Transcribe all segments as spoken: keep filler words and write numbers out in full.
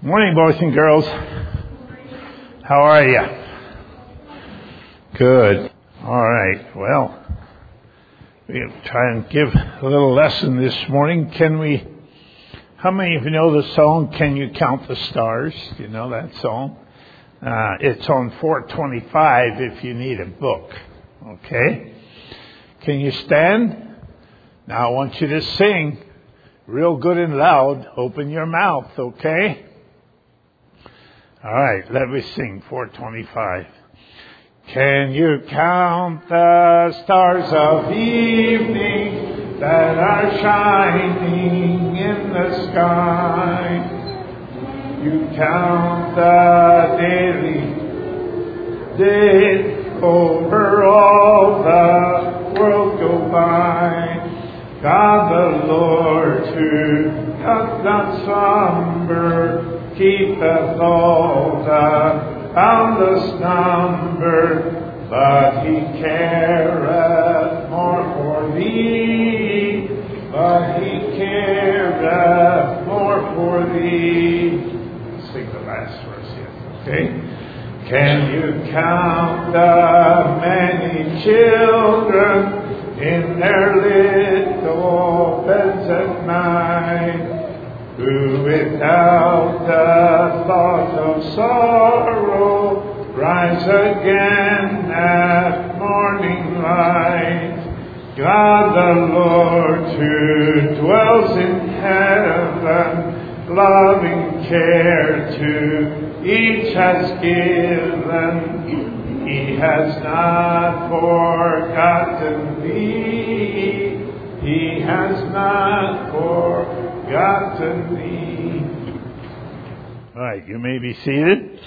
Morning, boys and girls. How are you? Good. All right. Well, we'll try and give a little lesson this morning. Can we, how many of you know the song, Can You Count the Stars? Do you know that song? Uh, it's on four twenty-five if you need a book. Okay? Can you stand? Now I want you to sing real good and loud. Open your mouth, okay? All right, let me sing four twenty-five. Can you count the stars of evening that are shining in the sky? You count the daily days over all the world go by. God the Lord who doth not slumber keepeth all the boundless number, but he careth more for thee, but he careth more for thee. Let's sing the last verse here, okay? Can you count the many children in their little beds at night, who without the thought of sorrow rise again at morning light? God the Lord who dwells in heaven, loving care to each has given. He has not forgotten thee. He has not forgotten Forgotten thee. All right, you may be seated.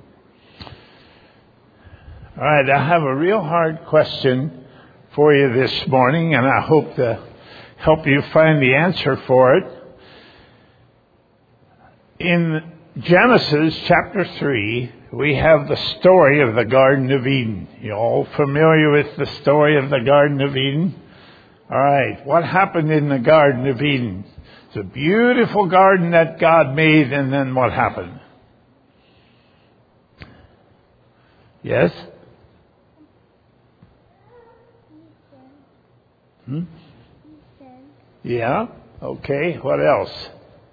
All right, I have a real hard question for you this morning, and I hope to help you find the answer for it. In Genesis chapter three, we have the story of the Garden of Eden. You all familiar with the story of the Garden of Eden? All right, what happened in the Garden of Eden? It's a beautiful garden that God made, and then what happened? Yes? Hmm? Yeah? Okay, what else?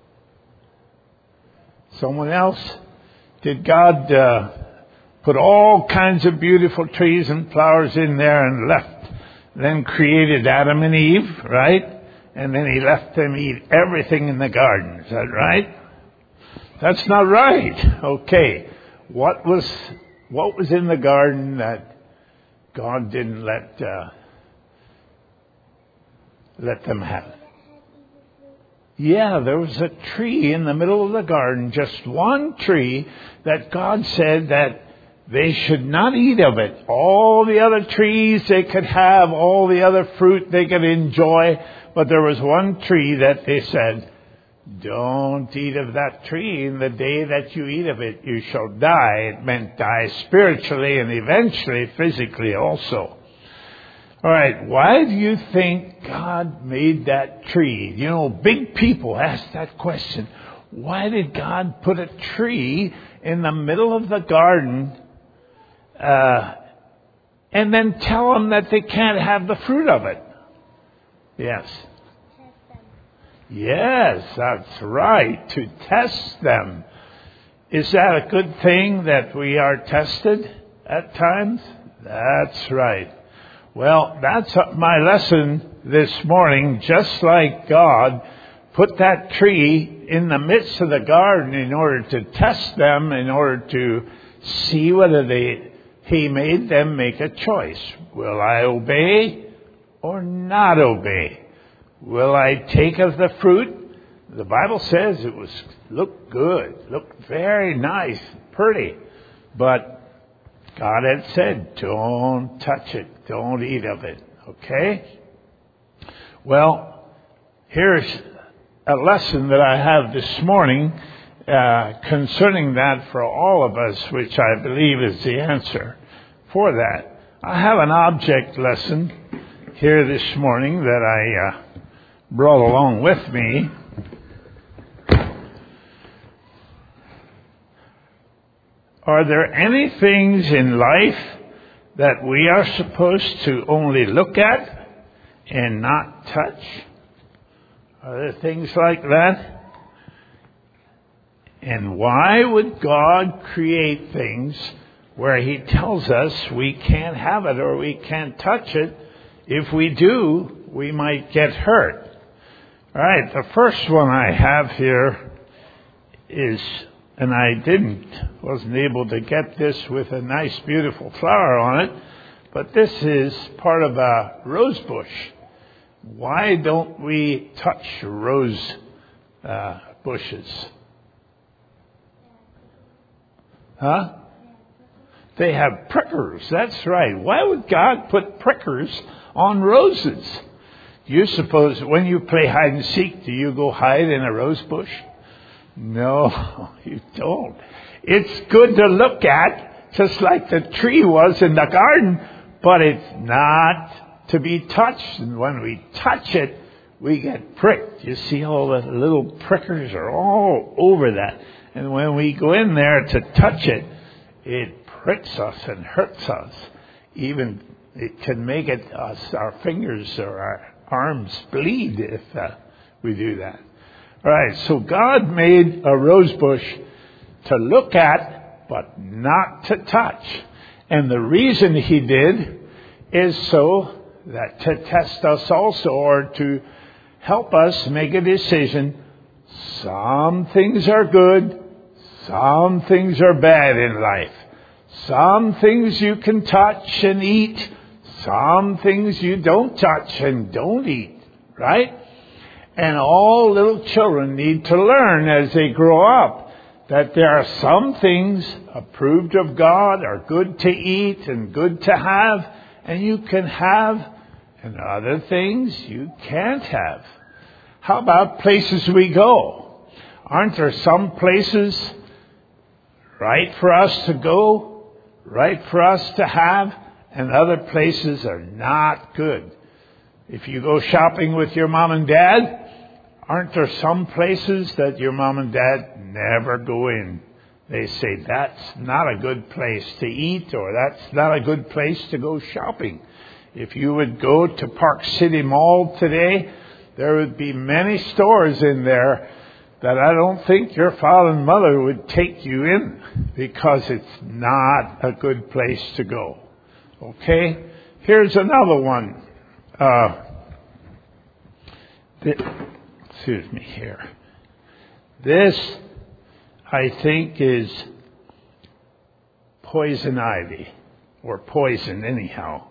Someone else? Did God uh, put all kinds of beautiful trees and flowers in there and left, then created Adam and Eve, right? And then he left them eat everything in the garden. Is that right? That's not right. Okay. What was what was in the garden that God didn't let uh, let them have? Yeah, there was a tree in the middle of the garden, just one tree, that God said that they should not eat of it. All the other trees they could have, all the other fruit they could enjoy. But there was one tree that they said, don't eat of that tree. In the day that you eat of it, you shall die. It meant die spiritually and eventually physically also. All right, why do you think God made that tree? You know, big people ask that question. Why did God put a tree in the middle of the garden uh, and then tell them that they can't have the fruit of it? Yes. Yes, that's right. To test them. Is that a good thing that we are tested at times? That's right. Well, that's my lesson this morning. Just like God put that tree in the midst of the garden in order to test them, in order to see whether they, He made them make a choice. Will I obey or not obey? Will I take of the fruit? The Bible says it was looked good, looked very nice, pretty. But God had said, don't touch it, don't eat of it. Okay? Well, here's a lesson that I have this morning uh, concerning that for all of us, which I believe is the answer for that. I have an object lesson here this morning that I uh, brought along with me. Are there any things in life that we are supposed to only look at and not touch? Are there things like that? And why would God create things where He tells us we can't have it or we can't touch it? If we do, we might get hurt. All right, the first one I have here is, and I didn't, wasn't able to get this with a nice, beautiful flower on it, but this is part of a rose bush. Why don't we touch rose uh, bushes? Huh? They have prickers. That's right. Why would God put prickers on roses? You suppose when you play hide and seek, do you go hide in a rose bush? No, you don't. It's good to look at, just like the tree was in the garden, but it's not to be touched. And when we touch it, we get pricked. You see all the little prickers are all over that. And when we go in there to touch it, it pricks us and hurts us. Even it can make it us, our fingers or our arms bleed if uh, we do that. All right, so God made a rose bush to look at, but not to touch. And the reason He did is so that to test us also, or to help us make a decision. Some things are good, some things are bad in life. Some things you can touch and eat, some things you don't touch and don't eat, right? And all little children need to learn as they grow up that there are some things approved of God, are good to eat and good to have, and you can have, and other things you can't have. How about places we go? Aren't there some places right for us to go, right for us to have, and other places are not good? If you go shopping with your mom and dad, aren't there some places that your mom and dad never go in? They say that's not a good place to eat, or that's not a good place to go shopping. If you would go to Park City Mall today, there would be many stores in there that I don't think your father and mother would take you in, because it's not a good place to go. Okay? Here's another one. Uh, th- excuse me here. This, I think, is poison ivy, or poison anyhow.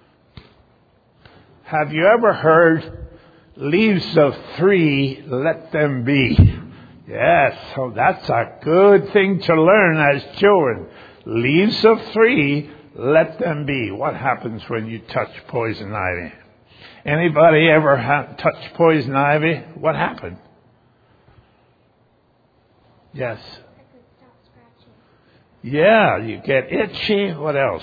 Have you ever heard, leaves of three, let them be? Yes, so that's a good thing to learn as children. Leaves of three, let them be. What happens when you touch poison ivy? Anybody ever ha- touch poison ivy? What happened? Yes. Yeah, you get itchy. What else?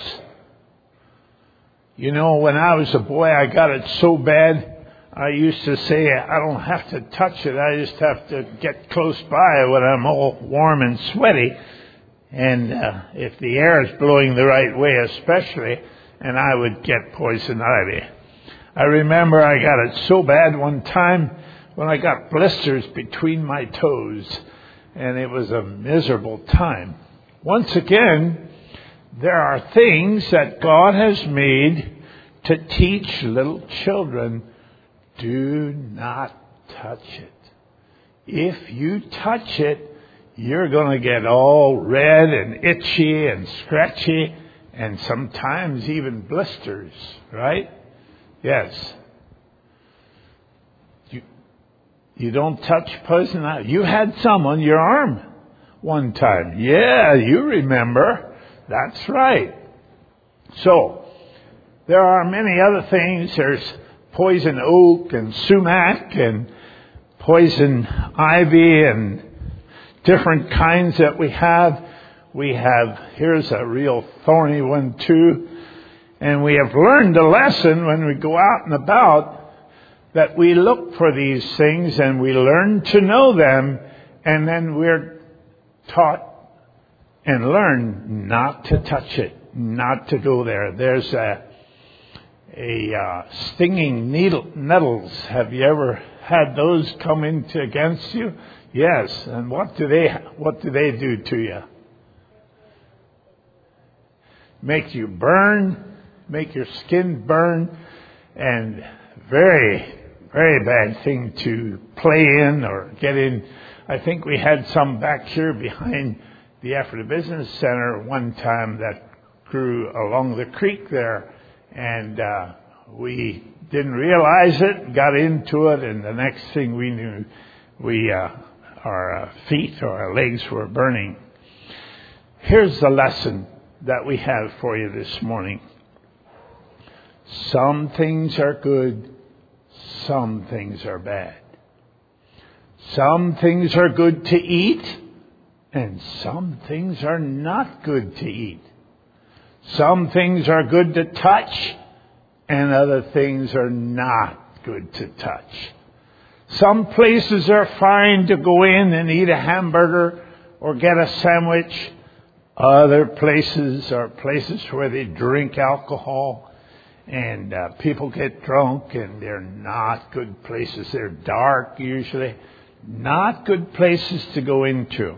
You know, when I was a boy, I got it so bad, I used to say, I don't have to touch it. I just have to get close by when I'm all warm and sweaty. And uh, if the air is blowing the right way especially, and I would get poison ivy. I remember I got it so bad one time when I got blisters between my toes. And it was a miserable time. Once again, there are things that God has made to teach little children. Do not touch it. If you touch it, you're going to get all red and itchy and scratchy and sometimes even blisters, right? Yes. You, you don't touch poison ivy. You had some on your arm one time. Yeah, you remember. That's right. So, there are many other things. There's poison oak and sumac and poison ivy and different kinds that we have. We have, here's a real thorny one too. And we have learned a lesson when we go out and about that we look for these things and we learn to know them, and then we're taught and learn not to touch it, not to go there. There's a, a uh, stinging needle, nettles. Have you ever had those come into against you? Yes. And what do they what do they do to you? Make you burn, make your skin burn, and very, very bad thing to play in or get in. I think we had some back here behind the Ephrata Business Center one time that grew along the creek there, and uh, we didn't realize it, got into it, and the next thing we knew, we uh, our uh, feet or our legs were burning. Here's the lesson that we have for you this morning. Some things are good, some things are bad. Some things are good to eat, and some things are not good to eat. Some things are good to touch, and other things are not good to touch. Some places are fine to go in and eat a hamburger or get a sandwich. Other places are places where they drink alcohol and uh, people get drunk, and they're not good places. They're dark usually. Not good places to go into.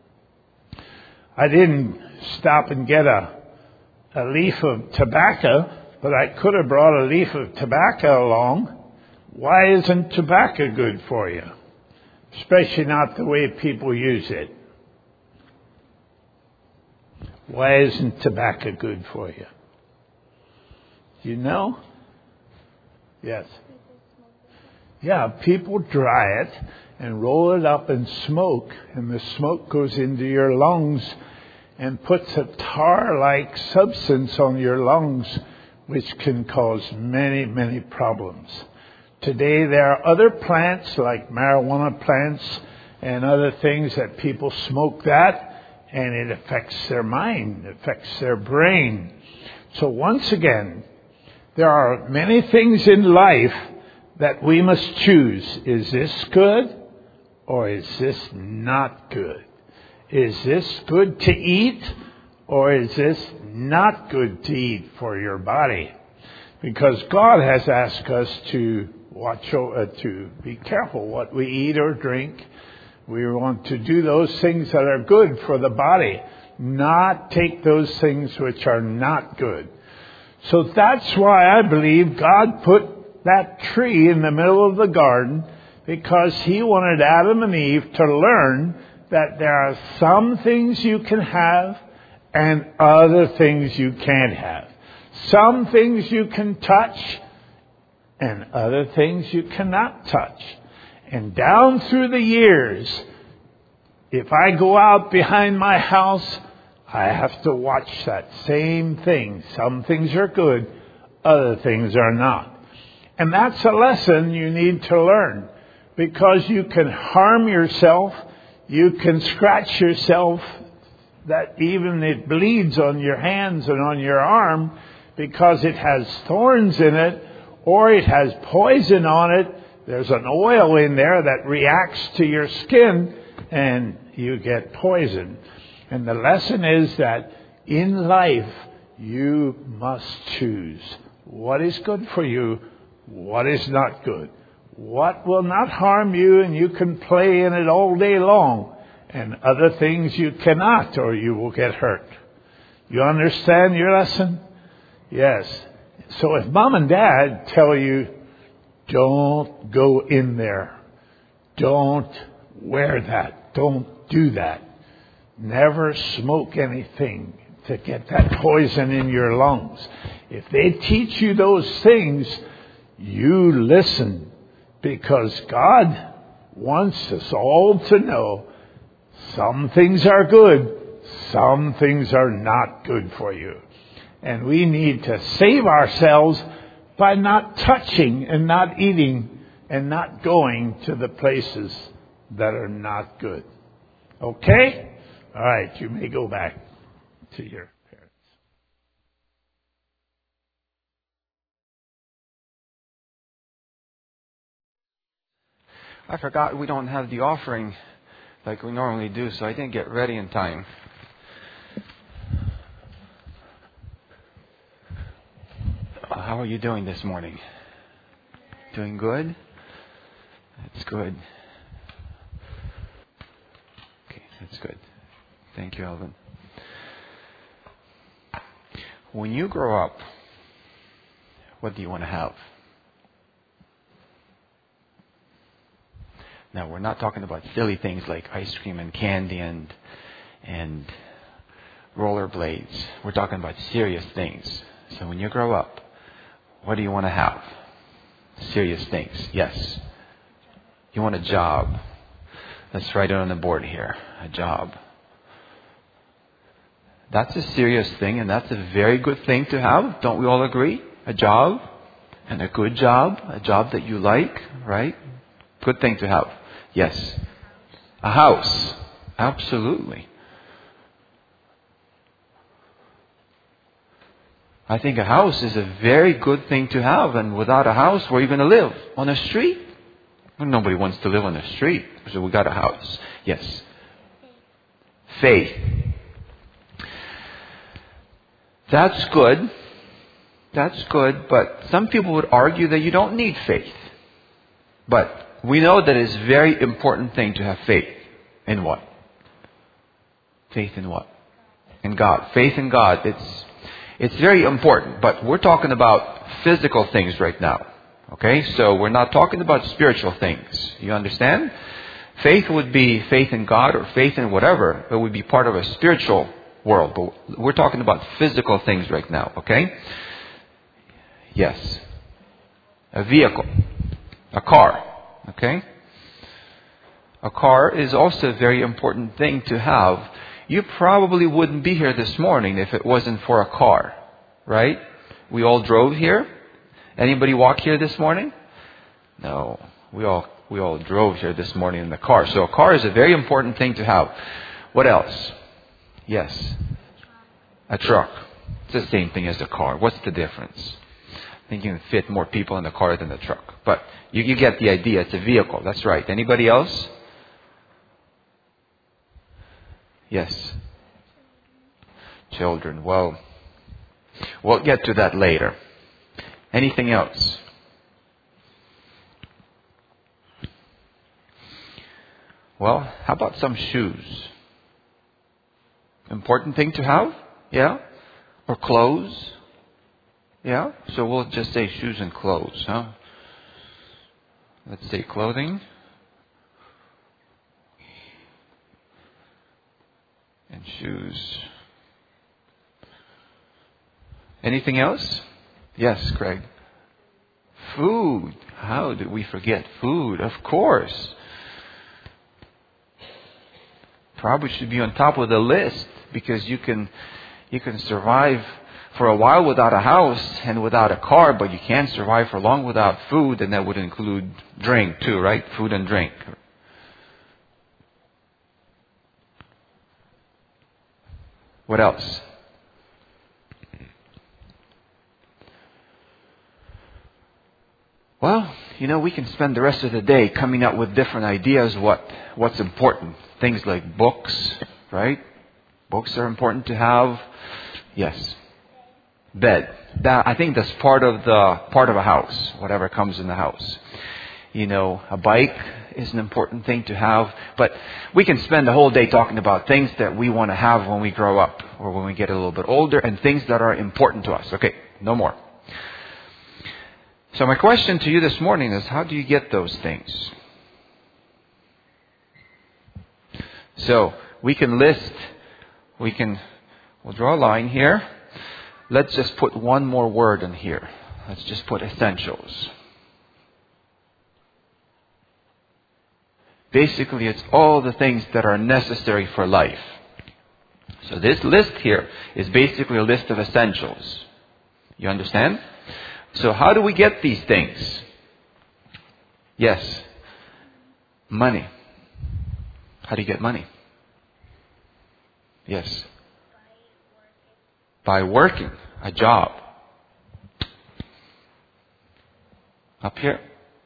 I didn't stop and get a, a leaf of tobacco, but I could have brought a leaf of tobacco along. Why isn't tobacco good for you? Especially not the way people use it. Why isn't tobacco good for you? Do you know? Yes. Yeah, people dry it and roll it up and smoke, and the smoke goes into your lungs and puts a tar-like substance on your lungs, which can cause many, many problems. Today there are other plants like marijuana plants and other things that people smoke that, and it affects their mind, it affects their brain. So once again, there are many things in life that we must choose. Is this good or is this not good? Is this good to eat or is this not good to eat for your body? Because God has asked us to watch, uh, to be careful what we eat or drink. We want to do those things that are good for the body, not take those things which are not good. So that's why I believe God put that tree in the middle of the garden, because He wanted Adam and Eve to learn that there are some things you can have and other things you can't have. Some things you can touch and other things you cannot touch. And down through the years, if I go out behind my house, I have to watch that same thing. Some things are good, other things are not. And that's a lesson you need to learn, because you can harm yourself, you can scratch yourself, that even it bleeds on your hands and on your arm because it has thorns in it, or it has poison on it. There's an oil in there that reacts to your skin and you get poison. And the lesson is that in life you must choose what is good for you, what is not good, what will not harm you and you can play in it all day long, and other things you cannot, or you will get hurt. You understand your lesson? Yes. So if mom and dad tell you, don't go in there, don't wear that, don't do that, never smoke anything to get that poison in your lungs. If they teach you those things, you listen, because God wants us all to know some things are good, some things are not good for you. And we need to save ourselves by not touching and not eating and not going to the places that are not good. Okay? All right, you may go back to your parents. I forgot we don't have the offering like we normally do, so I didn't get ready in time. how are you doing this morning? Doing good? That's good. Okay, that's good. Thank you, Alvin. When you grow up, what do you want to have? Now, we're not talking about silly things like ice cream and candy and and rollerblades. We're talking about serious things. So when you grow up, what do you want to have? Serious things. Yes. You want a job. Let's write it on the board here. A job. That's a serious thing, and that's a very good thing to have. Don't we all agree? A job, and a good job, a job that you like, right? Good thing to have. Yes. A house. Absolutely. I think a house is a very good thing to have, and without a house, where are you going to live? On a street? Well, nobody wants to live on the street, so we got a house. Yes. Faith. That's good. That's good, but some people would argue that you don't need faith. But we know that it's a very important thing to have faith. In what? Faith in what? In God. Faith in God. It's it's very important, but we're talking about physical things right now. Okay? So we're not talking about spiritual things. You understand? Faith would be faith in God or faith in whatever. It would be part of a spiritual world. But we're talking about physical things right now. Okay? Yes. A vehicle. A car. Okay? A car is also a very important thing to have. You probably wouldn't be here this morning if it wasn't for a car. Right? We all drove here. Anybody walk here this morning? No. We all we all drove here this morning in the car. So a car is a very important thing to have. What else? Yes. A truck. It's the same thing as a car. What's the difference? I think you can fit more people in the car than the truck. But you, you get the idea. It's a vehicle. That's right. Anybody else? Yes. Children. Well, we'll get to that later. Anything else? Well, how about some shoes? Important thing to have? Yeah? Or clothes? Yeah? So we'll just say shoes and clothes, huh? Let's say clothing. And shoes. Anything else? Yes, Craig. Food. How did we forget food? Of course. Probably should be on top of the list because you can you can survive for a while without a house and without a car, but you can't survive for long without food, and that would include drink too, right? Food and drink. What else? Well, you know, we can spend the rest of the day coming up with different ideas what what's important. Things like books, right? Books are important to have. Yes. Bed. That, I think that's part of the part of a house, whatever comes in the house. You know, a bike is an important thing to have. But we can spend the whole day talking about things that we want to have when we grow up or when we get a little bit older and things that are important to us. Okay, no more. So my question to you this morning is, how do you get those things? So we can list, we can, we'll draw a line here. Let's just put one more word in here. Let's just put essentials. Basically, it's all the things that are necessary for life. So this list here is basically a list of essentials. You understand? So how do we get these things? Yes. Money. How do you get money? Yes. By working. A job. Up here.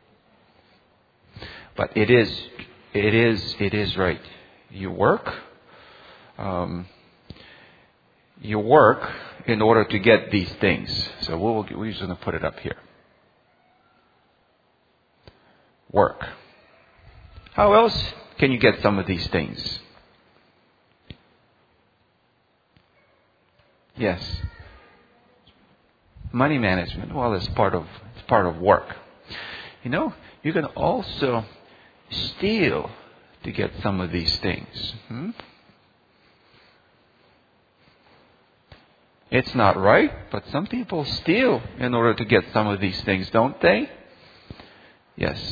But it is, it is, it is right. You work. Um, you work in order to get these things. So we'll, we're just going to put it up here. Work. How else can you get some of these things? Yes. Money management. Well, it's part of it's part of work. You know, you can also steal to get some of these things. Hmm? It's not right, but some people steal in order to get some of these things, don't they? Yes.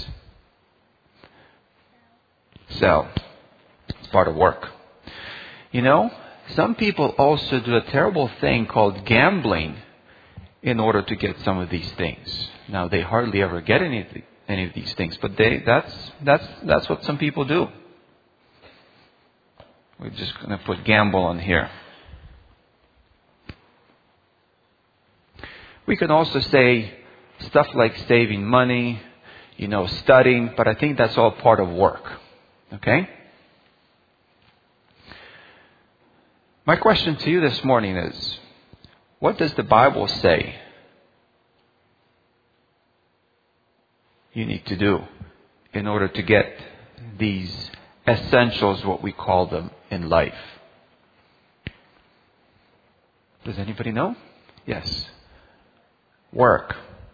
Sell. It's part of work. You know, some people also do a terrible thing called gambling in order to get some of these things. Now, they hardly ever get any of, the, any of these things, but they that's that's that's what some people do. We're just going to put gamble on here. We can also say stuff like saving money, you know, studying, but I think that's all part of work. Okay? My question to you this morning is, what does the Bible say you need to do in order to get these essentials, what we call them, in life? Does anybody know? Yes. Work.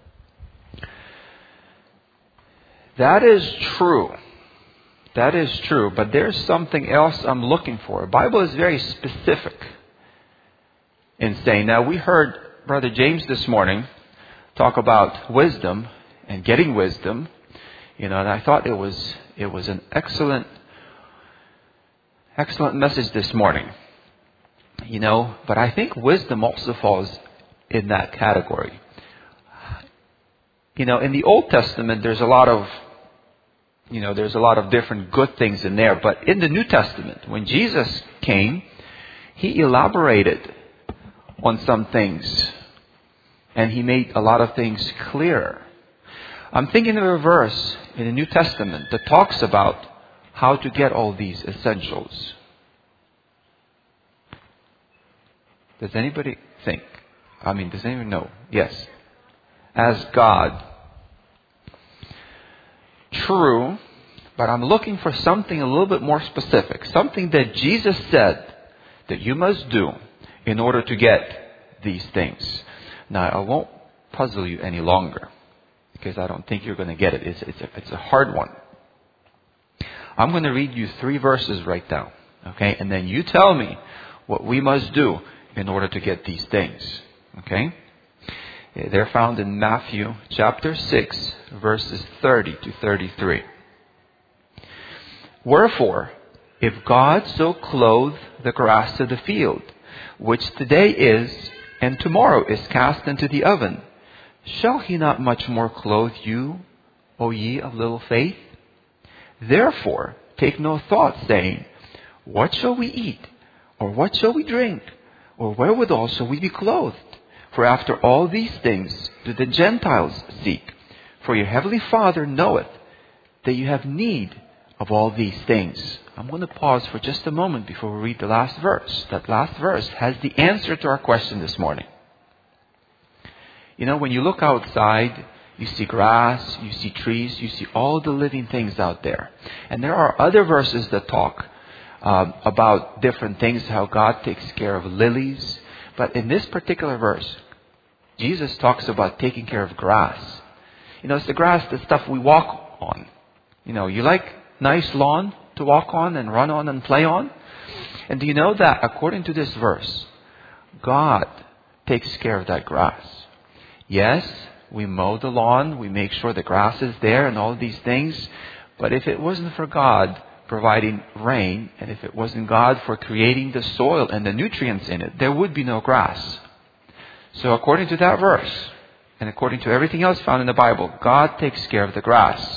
That is true. That is true. But there's something else I'm looking for. The Bible is very specific in saying. Now, we heard Brother James this morning talk about wisdom and getting wisdom. You know, and I thought it was it was an excellent, excellent message this morning. You know, but I think wisdom also falls in that category. You know, in the Old Testament, there's a lot of, you know, there's a lot of different good things in there. But in the New Testament, when Jesus came, He elaborated on some things. And He made a lot of things clearer. I'm thinking of a verse in the New Testament that talks about how to get all these essentials. Does anybody think? I mean, does anyone know? Yes. As God. True, but I'm looking for something a little bit more specific. Something that Jesus said that you must do in order to get these things. Now, I won't puzzle you any longer because I don't think you're going to get it. It's, it's, a, it's a hard one. I'm going to read you three verses right now. Okay? And then you tell me what we must do in order to get these things. Okay? They're found in Matthew chapter six, verses thirty to thirty-three. Wherefore, if God so clothe the grass of the field, which today is, and tomorrow is cast into the oven, shall He not much more clothe you, O ye of little faith? Therefore, take no thought, saying, what shall we eat? Or what shall we drink? Or wherewithal shall we be clothed? For after all these things do the Gentiles seek. For your heavenly Father knoweth that you have need of all these things. I'm going to pause for just a moment before we read the last verse. That last verse has the answer to our question this morning. You know, when you look outside, you see grass, you see trees, you see all the living things out there. And there are other verses that talk um, about different things, how God takes care of lilies. But in this particular verse, Jesus talks about taking care of grass. You know, it's the grass, the stuff we walk on. You know, you like nice lawn to walk on and run on and play on? And do you know that according to this verse, God takes care of that grass? Yes, we mow the lawn, we make sure the grass is there and all these things. But if it wasn't for God providing rain, and if it wasn't God for creating the soil and the nutrients in it, there would be no grass. So according to that verse, and according to everything else found in the Bible, God takes care of the grass.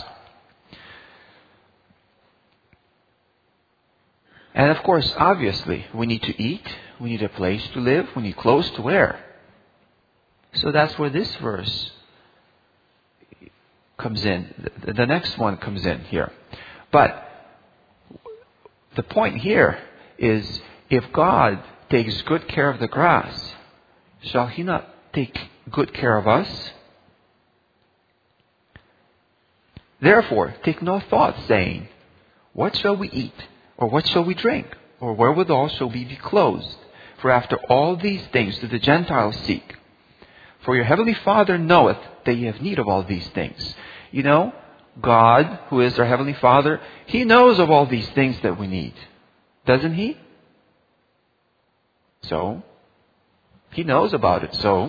And of course, obviously, we need to eat, we need a place to live, we need clothes to wear. So that's where this verse comes in. The next one comes in here. But the point here is, if God takes good care of the grass, shall He not take good care of us? Therefore, take no thought, saying, what shall we eat? Or what shall we drink? Or wherewithal shall we be clothed? For after all these things do the Gentiles seek. For your heavenly Father knoweth that ye have need of all these things. You know, God, who is our heavenly Father, He knows of all these things that we need. Doesn't He? So, He knows about it. So,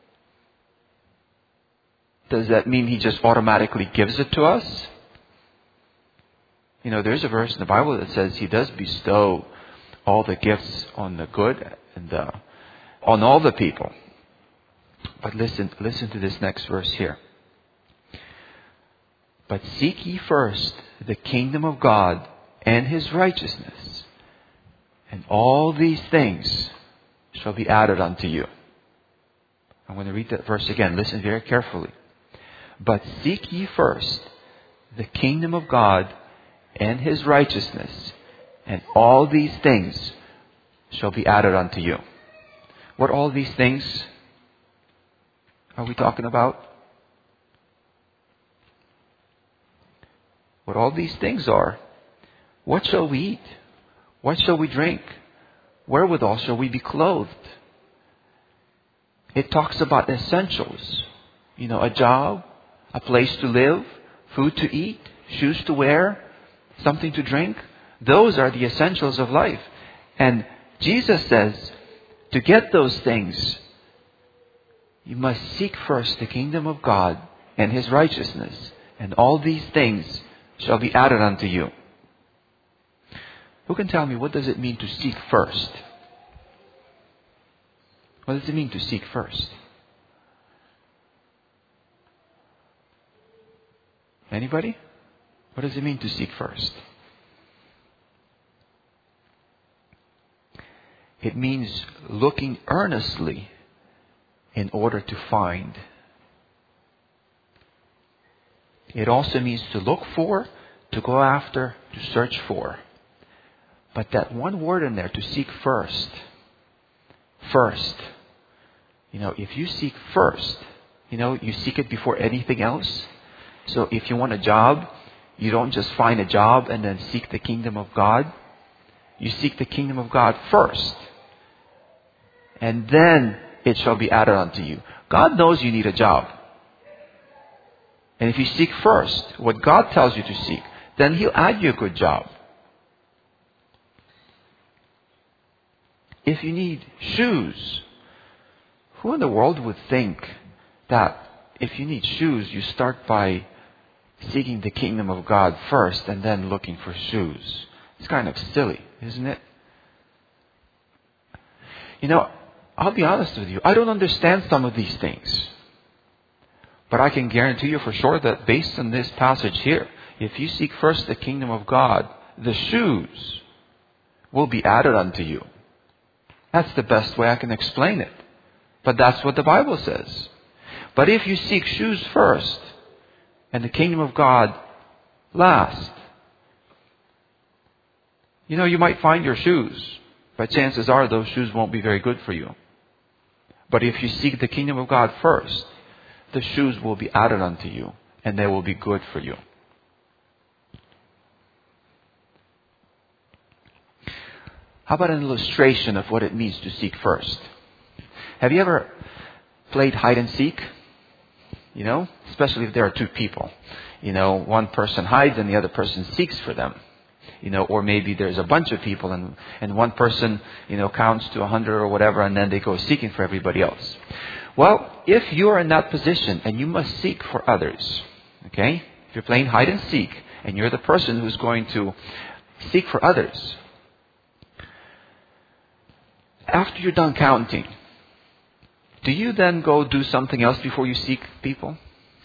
does that mean He just automatically gives it to us? You know, there's a verse in the Bible that says He does bestow all the gifts on the good and uh, on all the people. But listen, listen to this next verse here. But seek ye first the kingdom of God and His righteousness, and all these things shall be added unto you. I'm going to read that verse again. Listen very carefully. But seek ye first the kingdom of God and His righteousness, and all these things shall be added unto you. What all these things are we talking about? What all these things are. What shall we eat? What shall we drink? Wherewithal shall we be clothed? It talks about essentials. You know, a job, a place to live, food to eat, shoes to wear, something to drink. Those are the essentials of life. And Jesus says, to get those things, you must seek first the kingdom of God and His righteousness, and all these things shall be added unto you. Who can tell me, what does it mean to seek first? What does it mean to seek first? Anybody? What does it mean to seek first? It means looking earnestly in order to find. It also means to look for, to go after, to search for. But that one word in there, to seek first. First. You know, if you seek first, you know, you seek it before anything else. So if you want a job, you don't just find a job and then seek the kingdom of God. You seek the kingdom of God first. And then it shall be added unto you. God knows you need a job. And if you seek first what God tells you to seek, then He'll add you a good job. If you need shoes, who in the world would think that if you need shoes, you start by seeking the kingdom of God first and then looking for shoes? It's kind of silly, isn't it? You know, I'll be honest with you. I don't understand some of these things. But I can guarantee you for sure that based on this passage here, if you seek first the kingdom of God, the shoes will be added unto you. That's the best way I can explain it. But that's what the Bible says. But if you seek shoes first and the kingdom of God last, you know, you might find your shoes, but chances are those shoes won't be very good for you. But if you seek the kingdom of God first, the shoes will be added unto you, and they will be good for you. How about an illustration of what it means to seek first? Have you ever played hide and seek? You know, especially if there are two people. You know, one person hides and the other person seeks for them. You know, or maybe there's a bunch of people and, and one person, you know, counts to a hundred or whatever, and then they go seeking for everybody else. Well, if you're in that position and you must seek for others, okay? If you're playing hide and seek and you're the person who's going to seek for others, after you're done counting, do you then go do something else before you seek people?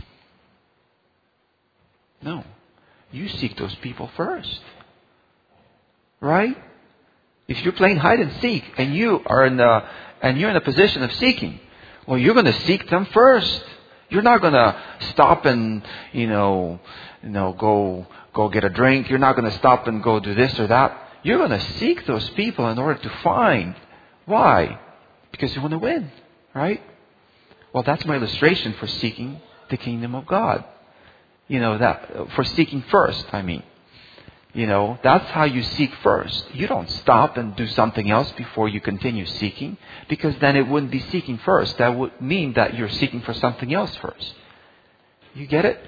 No. You seek those people first. Right? If you're playing hide and seek and you are in the and you're in a position of seeking, well, you're going to seek them first. You're not going to stop and, you know, you know, go go get a drink. You're not going to stop and go do this or that. You're going to seek those people in order to find Why? Because you want to win, right? Well, that's my illustration for seeking the kingdom of God. You know, that for seeking first, I mean. You know, that's how you seek first. You don't stop and do something else before you continue seeking, because then it wouldn't be seeking first. That would mean that you're seeking for something else first. You get it?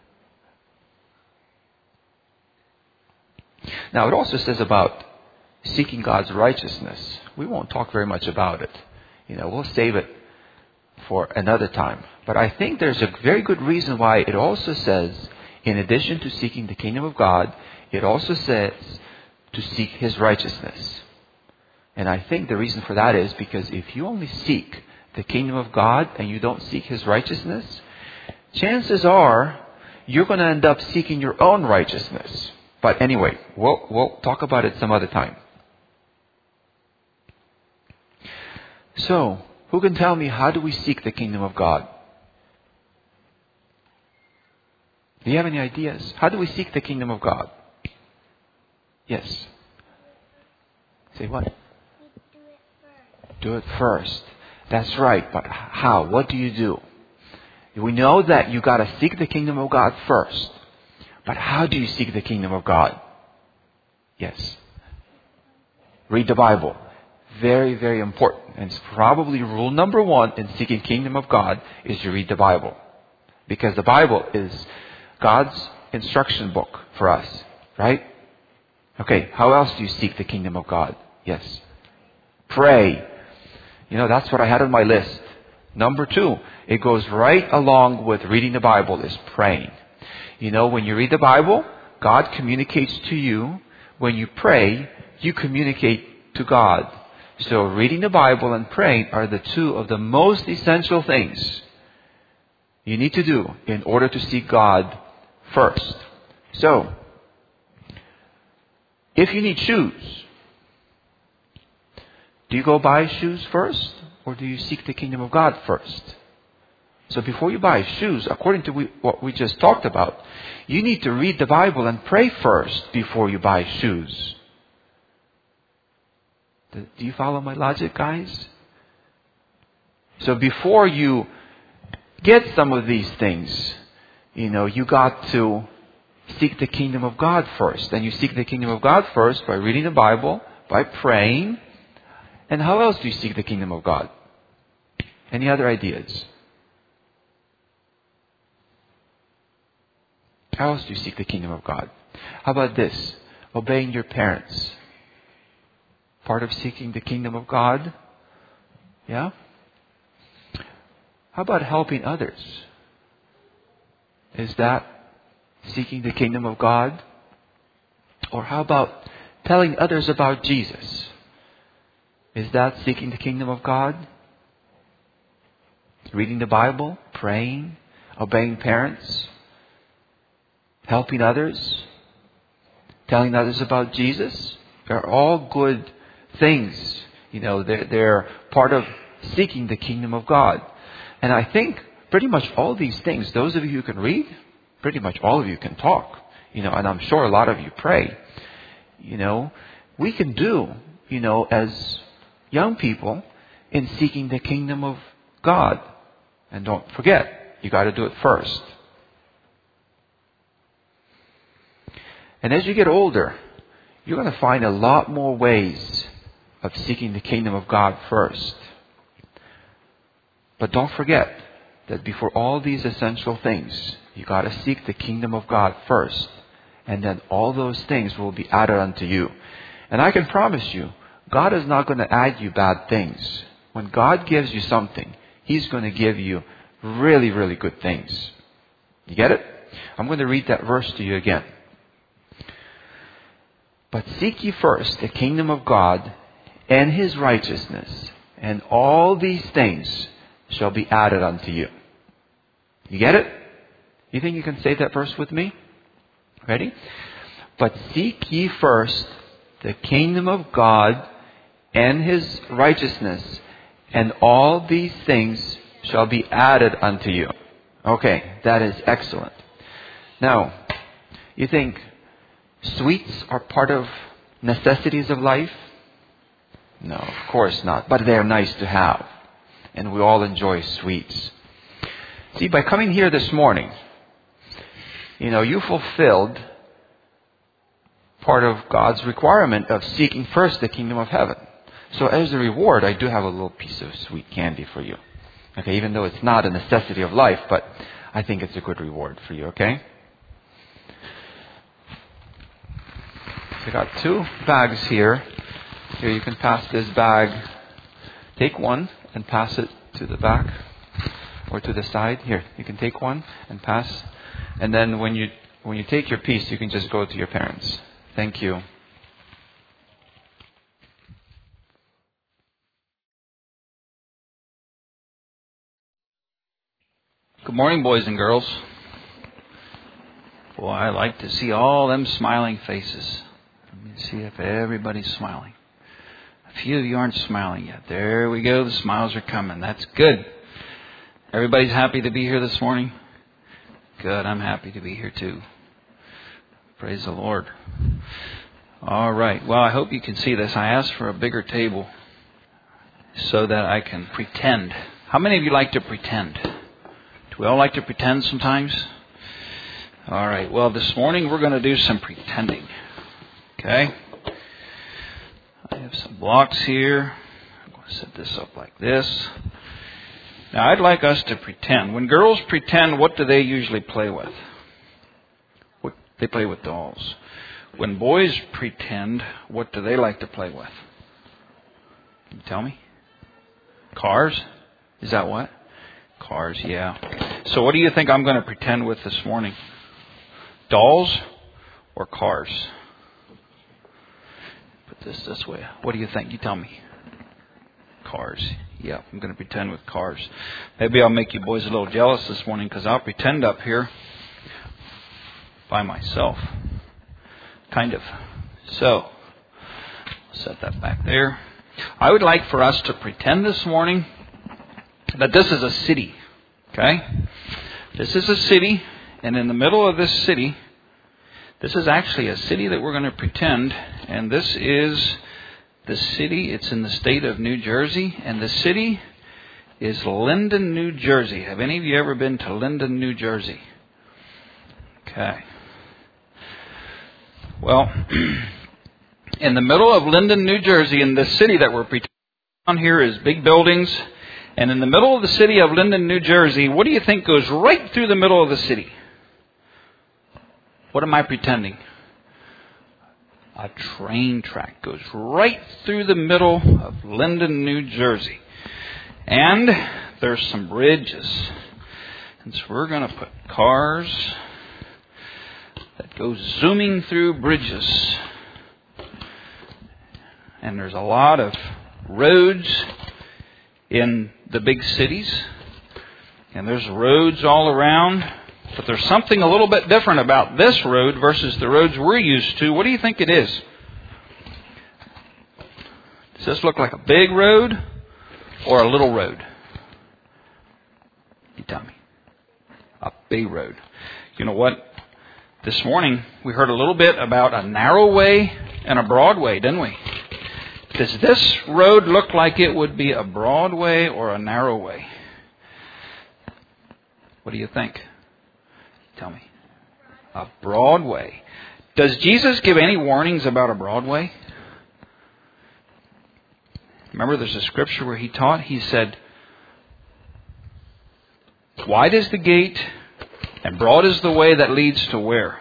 Now, it also says about seeking God's righteousness. We won't talk very much about it. You know, we'll save it for another time. But I think there's a very good reason why it also says, in addition to seeking the kingdom of God, it also says to seek His righteousness. And I think the reason for that is because if you only seek the kingdom of God and you don't seek His righteousness, chances are you're going to end up seeking your own righteousness. But anyway, we'll, we'll talk about it some other time. So, who can tell me, how do we seek the kingdom of God? Do you have any ideas? How do we seek the kingdom of God? Yes. Say what? We do it first. Do it first. That's right. But how? What do you do? We know that you got to seek the kingdom of God first. But how do you seek the kingdom of God? Yes. Read the Bible. Very, very important. And it's probably rule number one in seeking kingdom of God is you read the Bible. Because the Bible is God's instruction book for us. Right? Okay, how else do you seek the kingdom of God? Yes. Pray. You know, that's what I had on my list. Number two, it goes right along with reading the Bible, is praying. You know, when you read the Bible, God communicates to you. When you pray, you communicate to God. So reading the Bible and praying are the two of the most essential things you need to do in order to seek God first. So, if you need shoes, do you go buy shoes first, or do you seek the kingdom of God first? So before you buy shoes, according to we, what we just talked about, you need to read the Bible and pray first before you buy shoes. Do you follow my logic, guys? So before you get some of these things, you know, you got to seek the kingdom of God first. And you seek the kingdom of God first by reading the Bible, by praying. And how else do you seek the kingdom of God? Any other ideas? How else do you seek the kingdom of God? How about this? Obeying your parents. Part of seeking the kingdom of God? Yeah? How about helping others? Is that seeking the kingdom of God? Or how about telling others about Jesus? Is that seeking the kingdom of God? Reading the Bible, praying, obeying parents, helping others, telling others about Jesus? They're all good things. You know, they're, they're part of seeking the kingdom of God. And I think pretty much all these things, those of you who can read, pretty much all of you can talk. You know, and I'm sure a lot of you pray. You know, we can do, you know, as young people in seeking the kingdom of God. And don't forget, you got to do it first. And as you get older, you're going to find a lot more ways of seeking the kingdom of God first. But don't forget that before all these essential things, you got to seek the kingdom of God first. And then all those things will be added unto you. And I can promise you, God is not going to add you bad things. When God gives you something, He's going to give you really, really good things. You get it? I'm going to read that verse to you again. But seek ye first the kingdom of God and His righteousness, and all these things shall be added unto you. You get it? You think you can say that verse with me? Ready? But seek ye first the kingdom of God and His righteousness, and all these things shall be added unto you. Okay, that is excellent. Now, you think sweets are part of necessities of life? No, of course not. But they're nice to have. And we all enjoy sweets. See, by coming here this morning, you know, you fulfilled part of God's requirement of seeking first the kingdom of heaven. So as a reward, I do have a little piece of sweet candy for you. Okay, even though it's not a necessity of life, but I think it's a good reward for you, okay? So I got two bags here. Here you can pass this bag. Take one and pass it to the back or to the side. Here, you can take one and pass. And then when you when you take your piece, you can just go to your parents. Thank you. Good morning, boys and girls. Boy, I like to see all them smiling faces. Let me see if everybody's smiling. A few of you aren't smiling yet. There we go. The smiles are coming. That's good. Everybody's happy to be here this morning? Good. I'm happy to be here too. Praise the Lord. All right. Well, I hope you can see this. I asked for a bigger table so that I can pretend. How many of you like to pretend? Do we all like to pretend sometimes? All right. Well, this morning we're going to do some pretending. Okay? I have some blocks here. I'm going to set this up like this. Now, I'd like us to pretend. When girls pretend, what do they usually play with? What, they play with dolls. When boys pretend, what do they like to play with? Can you tell me? Cars? Is that what? Cars, yeah. So what do you think I'm going to pretend with this morning? Dolls or cars? Put this this way. What do you think? You tell me. Cars. Yeah, I'm going to pretend with cars. Maybe I'll make you boys a little jealous this morning because I'll pretend up here by myself. Kind of. So, set that back there. I would like for us to pretend this morning that this is a city, okay? This is a city, and in the middle of this city, this is actually a city that we're going to pretend, and this is the city. It's in the state of New Jersey, and the city is Linden, New Jersey. Have any of you ever been to Linden, New Jersey? Okay. Well, in the middle of Linden, New Jersey, in the city that we're pretending on here is big buildings. And in the middle of the city of Linden, New Jersey, what do you think goes right through the middle of the city? What am I pretending? A train track goes right through the middle of Linden, New Jersey. And there's some bridges. And so we're going to put cars that go zooming through bridges. And there's a lot of roads in the big cities, and there's roads all around, but there's something a little bit different about this road versus the roads we're used to. What do you think it is? Does this look like a big road or a little road? You tell me. A big road. You know what? This morning we heard a little bit about a narrow way and a broad way, didn't we? Does this road look like it would be a broad way or a narrow way? What do you think? Tell me. A broad way. Does Jesus give any warnings about a broad way? Remember, there's a scripture where he taught. He said, wide is the gate and broad is the way that leads to where?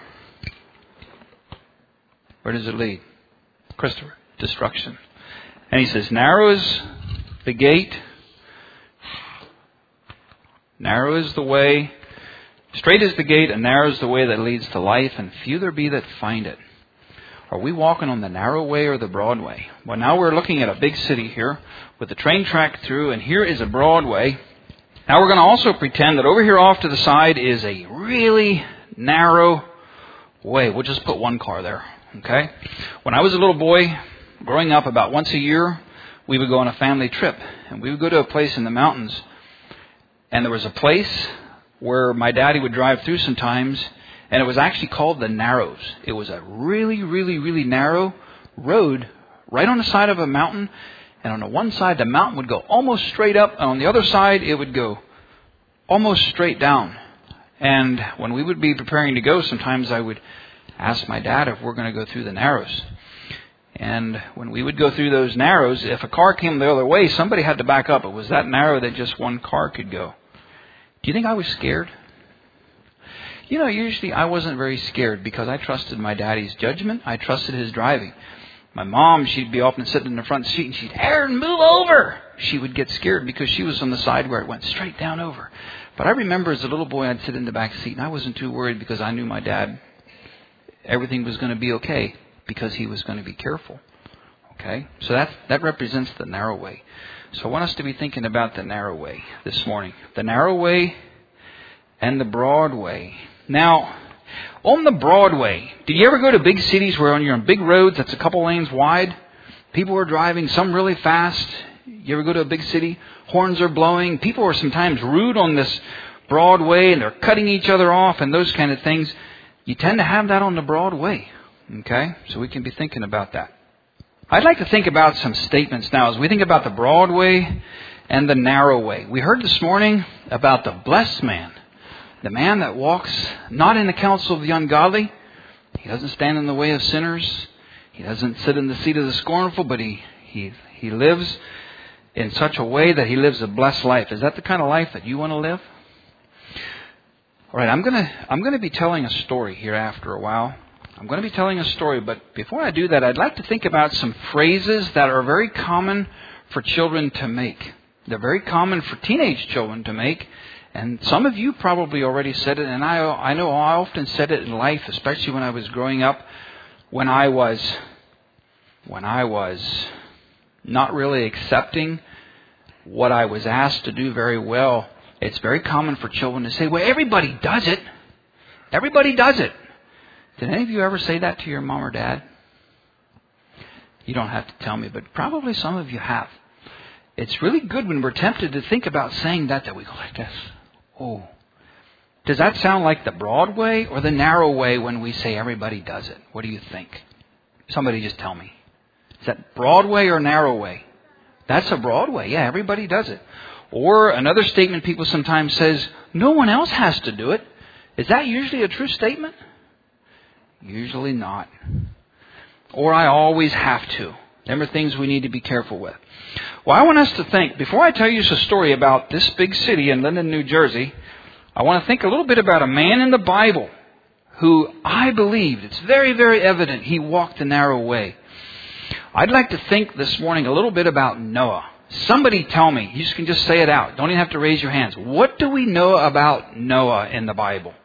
Where does it lead? Christopher, destruction. And he says, narrow is the gate, narrow is the way, straight is the gate, and narrow is the way that leads to life, and few there be that find it. Are we walking on the narrow way or the broad way? Well, now we're looking at a big city here with the train track through, and here is a broad way. Now we're going to also pretend that over here off to the side is a really narrow way. We'll just put one car there, okay? When I was a little boy, growing up, about once a year, we would go on a family trip. And we would go to a place in the mountains. And there was a place where my daddy would drive through sometimes. And it was actually called the Narrows. It was a really, really, really narrow road right on the side of a mountain. And on the one side, the mountain would go almost straight up. And on the other side, it would go almost straight down. And when we would be preparing to go, sometimes I would ask my dad if we're going to go through the narrows. And when we would go through those narrows, if a car came the other way, somebody had to back up. It was that narrow that just one car could go. Do you think I was scared? You know, usually I wasn't very scared because I trusted my daddy's judgment. I trusted his driving. My mom, she'd be often sitting in the front seat and she'd, Aaron, move over. She would get scared because she was on the side where it went straight down over. But I remember as a little boy, I'd sit in the back seat and I wasn't too worried because I knew my dad, everything was going to be okay because he was going to be careful. Okay? So that, that represents the narrow way. So I want us to be thinking about the narrow way this morning. The narrow way and the broad way. Now, on the broad way, do you ever go to big cities where you're on big roads that's a couple lanes wide? People are driving, some really fast. You ever go to a big city? Horns are blowing. People are sometimes rude on this broad way and they're cutting each other off and those kind of things. You tend to have that on the broad way. Okay? So we can be thinking about that. I'd like to think about some statements now as we think about the broad way and the narrow way. We heard this morning about the blessed man. The man that walks not in the counsel of the ungodly. He doesn't stand in the way of sinners. He doesn't sit in the seat of the scornful, but he, he, he lives in such a way that he lives a blessed life. Is that the kind of life that you want to live? All right, I'm going to I'm going to be telling a story here after a while. I'm going to be telling a story, but before I do that, I'd like to think about some phrases that are very common for children to make. They're very common for teenage children to make. And some of you probably already said it, and I I know I often said it in life, especially when I was growing up, when I was when I was not really accepting what I was asked to do very well. It's very common for children to say, well, everybody does it. Everybody does it. Did any of you ever say that to your mom or dad? You don't have to tell me, but probably some of you have. It's really good when we're tempted to think about saying that, that we go like this. Oh, does that sound like the broad way or the narrow way when we say everybody does it? What do you think? Somebody just tell me. Is that broad way or narrow way? That's a broad way. Yeah, everybody does it. Or another statement people sometimes says, no one else has to do it. Is that usually a true statement? Usually not. Or I always have to. Them are things we need to be careful with. Well, I want us to think, before I tell you a story about this big city in Linden, New Jersey, I want to think a little bit about a man in the Bible who I believed, it's very, very evident, he walked the narrow way. I'd like to think this morning a little bit about Noah. Somebody tell me, you can just say it out. Don't even have to raise your hands. What do we know about Noah in the Bible?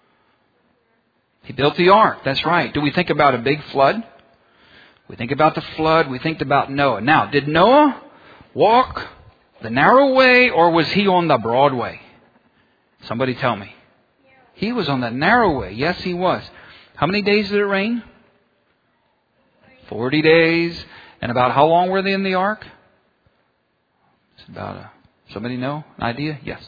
He built the ark, that's right. Do we think about a big flood? We think about the flood, we think about Noah. Now, did Noah walk the narrow way or was he on the broad way? Somebody tell me. He was on the narrow way. Yes, he was. How many days did it rain? Forty days. And about how long were they in the ark? It's about a, somebody know? An idea? Yes.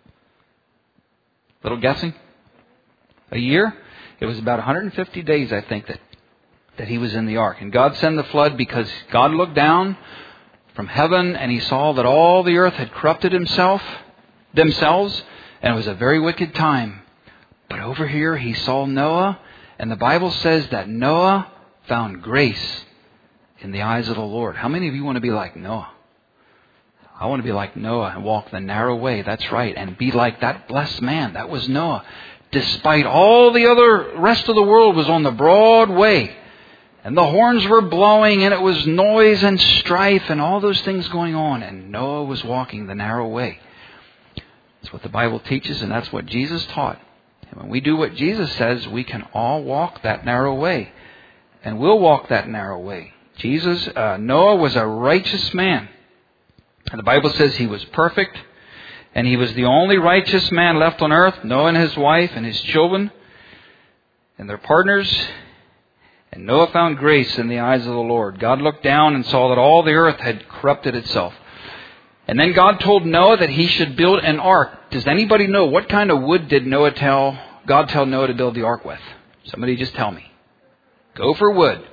Little guessing? A year? It was about one hundred fifty days, I think, that that he was in the ark. And God sent the flood because God looked down from heaven and he saw that all the earth had corrupted himself, themselves, and it was a very wicked time. But over here he saw Noah, and the Bible says that Noah found grace in the eyes of the Lord. How many of you want to be like Noah? I want to be like Noah and walk the narrow way. That's right. And be like that blessed man. That was Noah. Despite all the other rest of the world was on the broad way. And the horns were blowing and it was noise and strife and all those things going on. And Noah was walking the narrow way. That's what the Bible teaches and that's what Jesus taught. And when we do what Jesus says, we can all walk that narrow way. And we'll walk that narrow way. Jesus, uh, Noah was a righteous man. And the Bible says he was perfect. And he was the only righteous man left on earth. Noah and his wife and his children and their partners. And Noah found grace in the eyes of the Lord. God looked down and saw that all the earth had corrupted itself. And then God told Noah that he should build an ark. Does anybody know what kind of wood did Noah tell, God tell Noah to build the ark with? Somebody just tell me. Go for wood.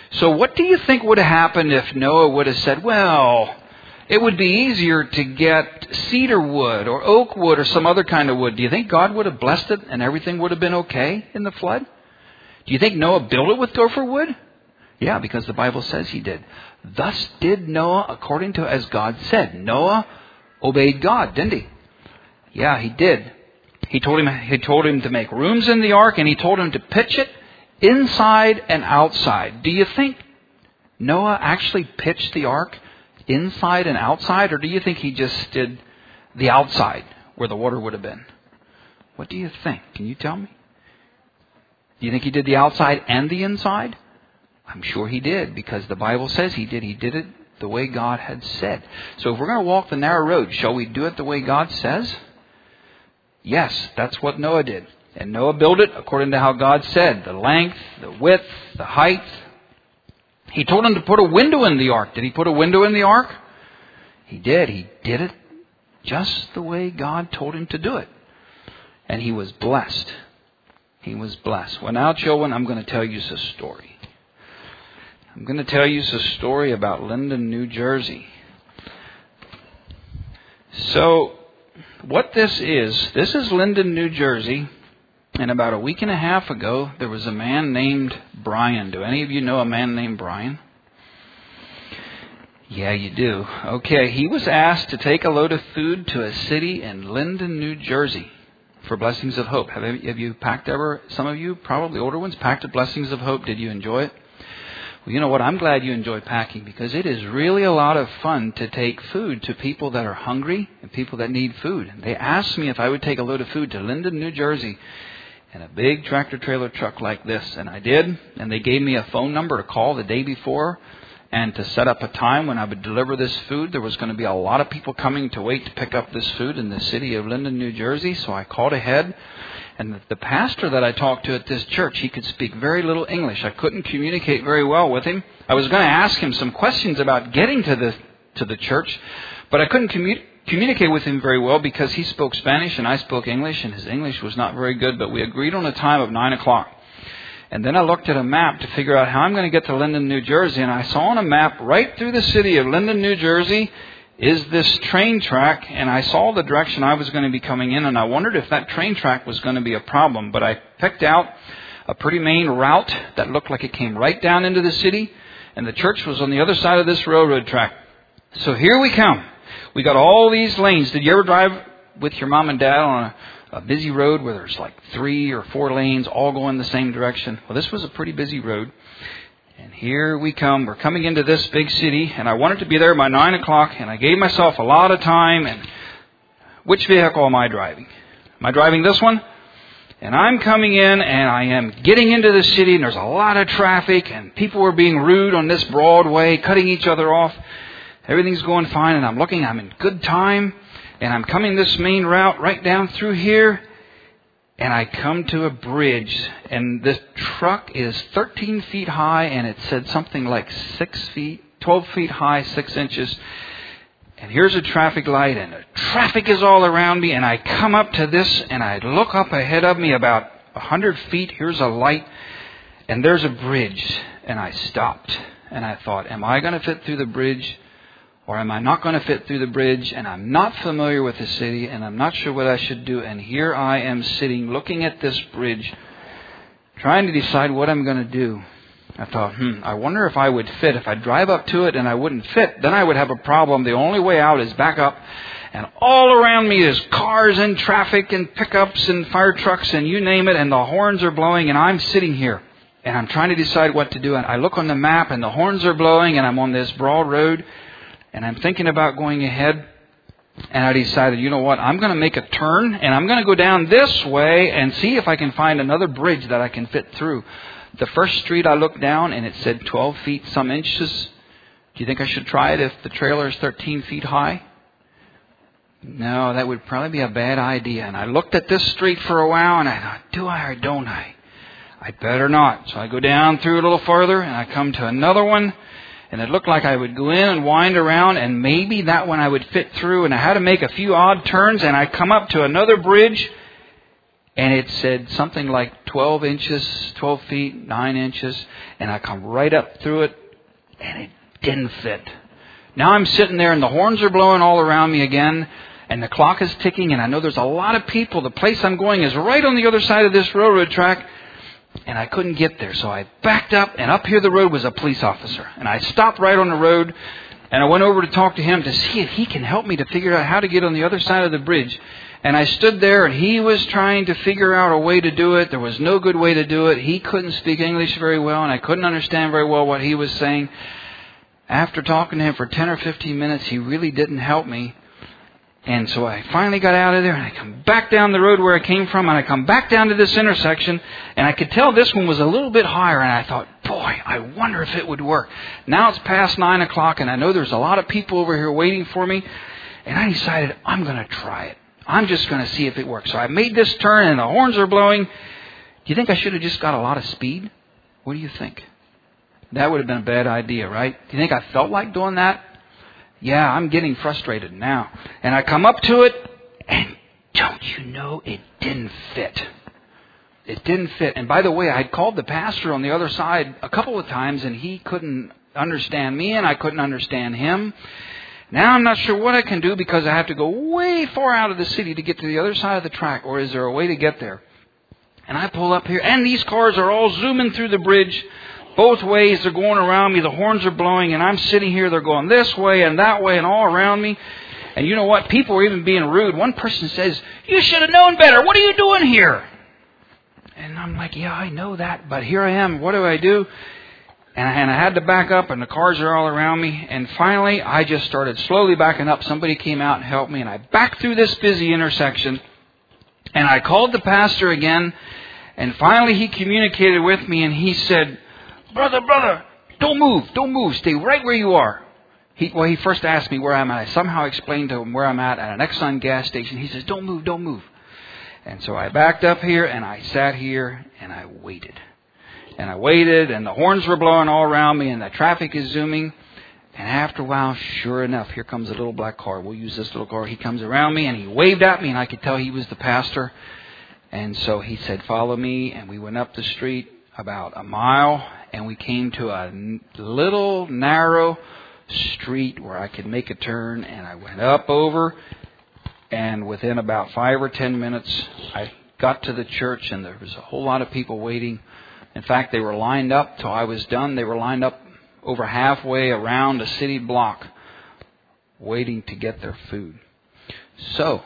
So what do you think would have happened if Noah would have said, well, it would be easier to get cedar wood or oak wood or some other kind of wood. Do you think God would have blessed it and everything would have been okay in the flood? Do you think Noah built it with gopher wood? Yeah, because the Bible says he did. Thus did Noah according to as God said. Noah obeyed God, didn't he? Yeah, he did. He told him, he told him to make rooms in the ark, and he told him to pitch it inside and outside. Do you think Noah actually pitched the ark inside and outside, or do you think he just did the outside where the water would have been? What do you think? Can you tell me? Do you think he did the outside and the inside? I'm sure he did, because the Bible says he did. He did it the way God had said. So if we're going to walk the narrow road, shall we do it the way God says? Yes, that's what Noah did. And Noah built it according to how God said. The length, the width, the height. He told him to put a window in the ark. Did he put a window in the ark? He did. He did it just the way God told him to do it. And he was blessed. He was blessed. Well, now, children, I'm going to tell you a story. I'm going to tell you a story about Linden, New Jersey. So, what this is, this is Linden, New Jersey. And about a week and a half ago, there was a man named Brian. Do any of you know a man named Brian? Yeah, you do. Okay, he was asked to take a load of food to a city in Linden, New Jersey for Blessings of Hope. Have you, have you packed ever, some of you, probably older ones, packed at Blessings of Hope? Did you enjoy it? Well, you know what? I'm glad you enjoy packing, because it is really a lot of fun to take food to people that are hungry and people that need food. They asked me if I would take a load of food to Linden, New Jersey in a big tractor trailer truck like this. And I did. And they gave me a phone number to call the day before and to set up a time when I would deliver this food. There was going to be a lot of people coming to wait to pick up this food in the city of Linden, New Jersey. So I called ahead. And the pastor that I talked to at this church, he could speak very little English. I couldn't communicate very well with him. I was going to ask him some questions about getting to the to the church, but I couldn't commu- communicate with him very well because he spoke Spanish and I spoke English, and his English was not very good, but we agreed on a time of nine o'clock. And then I looked at a map to figure out how I'm going to get to Linden, New Jersey, and I saw on a map right through the city of Linden, New Jersey, is this train track, and I saw the direction I was going to be coming in, and I wondered if that train track was going to be a problem. But I picked out a pretty main route that looked like it came right down into the city, and the church was on the other side of this railroad track. So here we come. We got all these lanes. Did you ever drive with your mom and dad on a, a busy road where there's like three or four lanes all going the same direction? Well, this was a pretty busy road. And here we come. We're coming into this big city, and I wanted to be there by nine o'clock, and I gave myself a lot of time. And which vehicle am I driving? Am I driving this one? And I'm coming in, and I am getting into the city, and there's a lot of traffic, and people are being rude on this Broadway, cutting each other off. Everything's going fine, and I'm looking, I'm in good time, and I'm coming this main route right down through here. And I come to a bridge, and this truck is thirteen feet high, and it said something like six feet, twelve feet high, six inches. And here's a traffic light, and the traffic is all around me, and I come up to this, and I look up ahead of me about a hundred feet. Here's a light, and there's a bridge. And I stopped, and I thought, am I going to fit through the bridge? Or am I not going to fit through the bridge? And I'm not familiar with the city, and I'm not sure what I should do. And here I am sitting, looking at this bridge, trying to decide what I'm going to do. I thought, hmm, I wonder if I would fit. If I drive up to it and I wouldn't fit, then I would have a problem. The only way out is back up. And all around me is cars and traffic and pickups and fire trucks and you name it. And the horns are blowing, and I'm sitting here. And I'm trying to decide what to do. And I look on the map, and the horns are blowing, and I'm on this broad road. And I'm thinking about going ahead, and I decided, you know what, I'm going to make a turn, and I'm going to go down this way and see if I can find another bridge that I can fit through. The first street I looked down, and it said twelve feet some inches. Do you think I should try it if the trailer is thirteen feet high? No, that would probably be a bad idea. And I looked at this street for a while, and I thought, do I or don't I? I'd better not. So I go down through a little further, and I come to another one. And it looked like I would go in and wind around, and maybe that one I would fit through. And I had to make a few odd turns, and I come up to another bridge, And it said something like twelve inches, twelve feet, nine inches. And I come right up through it, and it didn't fit. Now I'm sitting there, and the horns are blowing all around me again, and the clock is ticking, and I know there's a lot of people. The place I'm going is right on the other side of this railroad track, and I couldn't get there. So I backed up, and up here the road was a police officer. And I stopped right on the road, and I went over to talk to him to see if he can help me to figure out how to get on the other side of the bridge. And I stood there, and he was trying to figure out a way to do it. There was no good way to do it. He couldn't speak English very well, and I couldn't understand very well what he was saying. After talking to him for ten or fifteen minutes, he really didn't help me. And so I finally got out of there, and I come back down the road where I came from, and I come back down to this intersection, and I could tell this one was a little bit higher, and I thought, boy, I wonder if it would work. Now it's past nine o'clock, and I know there's a lot of people over here waiting for me, and I decided I'm going to try it. I'm just going to see if it works. So I made this turn, and the horns are blowing. Do you think I should have just got a lot of speed? What do you think? That would have been a bad idea, right? Do you think I felt like doing that? Yeah, I'm getting frustrated now. And I come up to it, and don't you know, it didn't fit. It didn't fit. And by the way, I had called the pastor on the other side a couple of times, and he couldn't understand me, and I couldn't understand him. Now I'm not sure what I can do because I have to go way far out of the city to get to the other side of the track, or is there a way to get there? And I pull up here, and these cars are all zooming through the bridge. Both ways, they're going around me. The horns are blowing, and I'm sitting here. They're going this way and that way and all around me. And you know what? People are even being rude. One person says, "You should have known better. What are you doing here?" And I'm like, yeah, I know that, but here I am. What do I do? And I, and I had to back up, and the cars are all around me. And finally, I just started slowly backing up. Somebody came out and helped me, and I backed through this busy intersection. And I called the pastor again, and finally he communicated with me, and he said, Brother, brother, don't move, don't move. Stay right where you are. He, well, he first asked me where I'm at. I somehow explained to him where I'm at at an Exxon gas station. He says, don't move, don't move. And so I backed up here, and I sat here, and I waited. And I waited, and the horns were blowing all around me, and the traffic is zooming. And after a while, sure enough, here comes a little black car. We'll use this little car. He comes around me, and he waved at me, and I could tell he was the pastor. And so he said, follow me, and we went up the street about a mile, and we came to a little narrow street where I could make a turn, and I went up over, and within about five or ten minutes, I got to the church, and there was a whole lot of people waiting. In fact, they were lined up till I was done. They were lined up over halfway around a city block, waiting to get their food. So,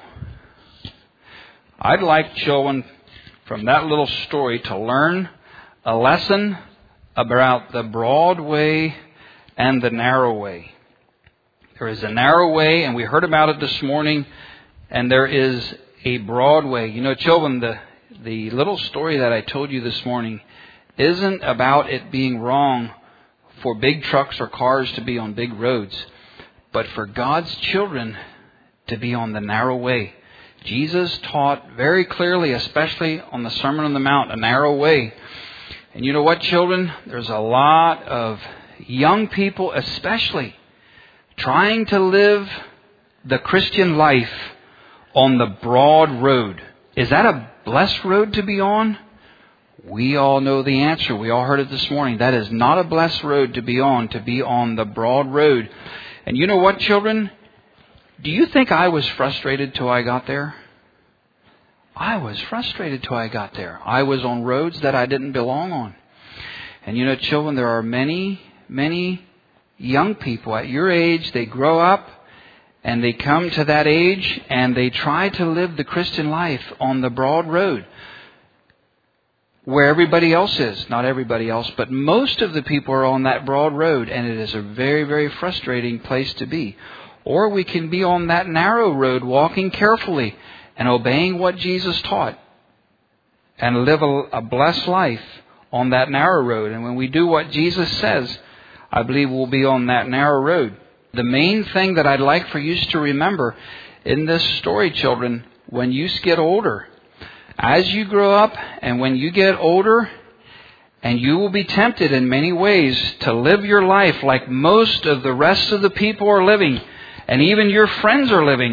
I'd like children from that little story to learn a lesson about the broad way and the narrow way. There is a narrow way, and we heard about it this morning, and there is a broad way. You know, children, the, the little story that I told you this morning isn't about it being wrong for big trucks or cars to be on big roads, but for God's children to be on the narrow way. Jesus taught very clearly, especially on the Sermon on the Mount, a narrow way. And you know what, children? There's a lot of young people, especially, trying to live the Christian life on the broad road. Is that a blessed road to be on? We all know the answer. We all heard it this morning. That is not a blessed road to be on, to be on the broad road. And you know what, children? Do you think I was frustrated till I got there? I was frustrated till I got there. I was on roads that I didn't belong on. And you know, children, there are many, many young people at your age. They grow up and they come to that age and they try to live the Christian life on the broad road where everybody else is. Not everybody else, but most of the people are on that broad road, and it is a very, very frustrating place to be. Or we can be on that narrow road, walking carefully and obeying what Jesus taught, and live a, a blessed life on that narrow road. And when we do what Jesus says, I believe we'll be on that narrow road. The main thing that I'd like for you to remember in this story, children, when you get older, as you grow up and when you get older, and you will be tempted in many ways to live your life like most of the rest of the people are living, and even your friends are living.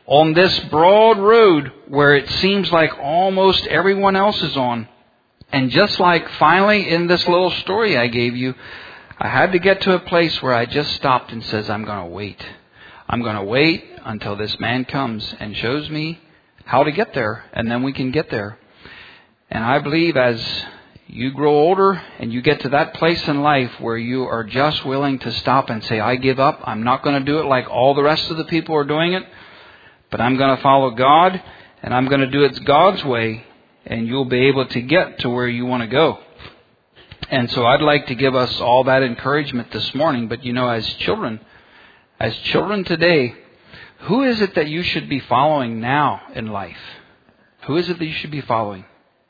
on this broad road where it seems like almost everyone else is on. And just like finally in this little story I gave you, I had to get to a place where I just stopped and says, I'm going to wait. I'm going to wait until this man comes and shows me how to get there, and then we can get there. And I believe as you grow older and you get to that place in life where you are just willing to stop and say, I give up. I'm not going to do it like all the rest of the people are doing it, but I'm going to follow God, and I'm going to do it God's way, and you'll be able to get to where you want to go. And so I'd like to give us all that encouragement this morning. But you know, as children, as children today, who is it that you should be following now in life? Who is it that you should be following?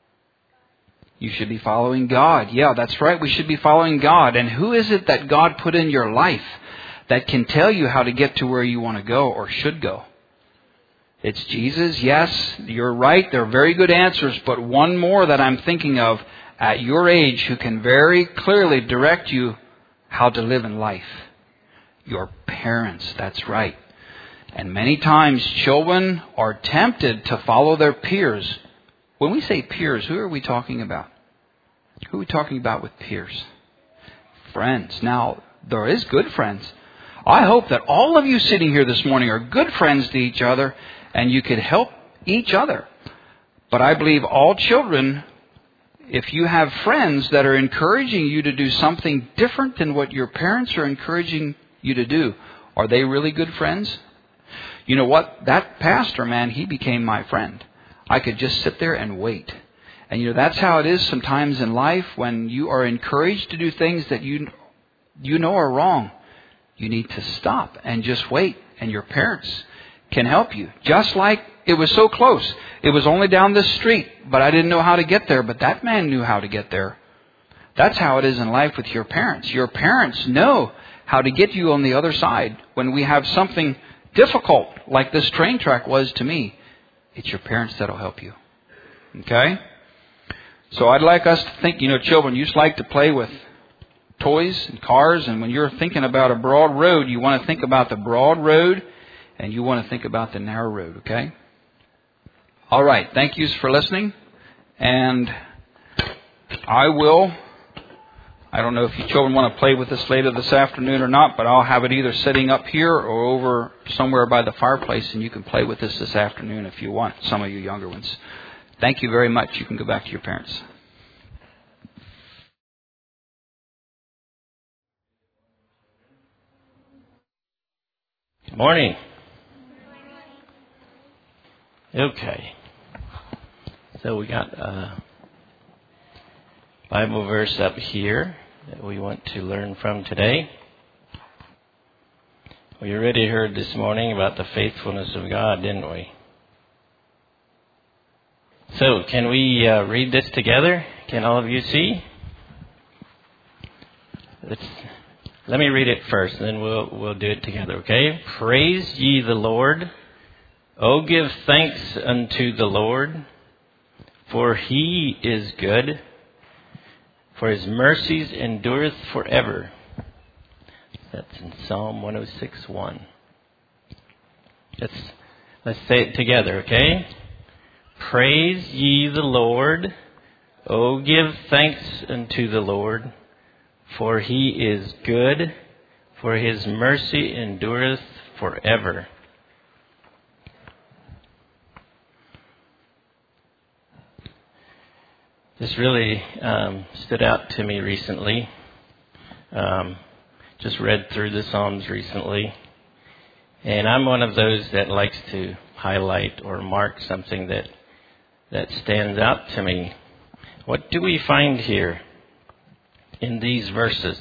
You should be following God. Yeah, that's right. We should be following God. And who is it that God put in your life that can tell you how to get to where you want to go or should go? It's Jesus. Yes, you're right. They're very good answers. But one more that I'm thinking of at your age who can very clearly direct you how to live in life. Your parents. That's right. And many times children are tempted to follow their peers. When we say peers, who are we talking about? Who are we talking about with peers? Friends. Now, there is good friends. I hope that all of you sitting here this morning are good friends to each other and you could help each other. But I believe all children, if you have friends that are encouraging you to do something different than what your parents are encouraging you to do, are they really good friends? You know what? That pastor, man, he became my friend. I could just sit there and wait. And you know, that's how it is sometimes in life when you are encouraged to do things that you you know are wrong. You need to stop and just wait. And your parents can help you. Just like it was so close. It was only down this street, but I didn't know how to get there. But that man knew how to get there. That's how it is in life with your parents. Your parents know how to get you on the other side. When we have something difficult, like this train track was to me, it's your parents that'll help you. Okay? So I'd like us to think, you know, children, you just like to play with toys and cars, and when you're thinking about a broad road, you want to think about the broad road, and you want to think about the narrow road, okay? All right, thank you for listening, and I will, I don't know if you children want to play with this later this afternoon or not, but I'll have it either sitting up here or over somewhere by the fireplace, and you can play with this this afternoon if you want, some of you younger ones. Thank you very much. You can go back to your parents. Good morning. Okay. So we got a Bible verse up here that we want to learn from today. We already heard this morning about the faithfulness of God, didn't we? So, can we uh, read this together? Can all of you see? Let's, let me read it first, and then we'll we'll do it together, okay? Praise ye the Lord. O give thanks unto the Lord, for he is good, for his mercies endureth forever. That's in Psalm one oh six one. Let's, let's say it together, okay? Praise ye the Lord. O give thanks unto the Lord, for he is good, for his mercy endureth forever. This really um, stood out to me recently. Um, just read through the Psalms recently. And I'm one of those that likes to highlight or mark something that that stands out to me. What do we find here in these verses?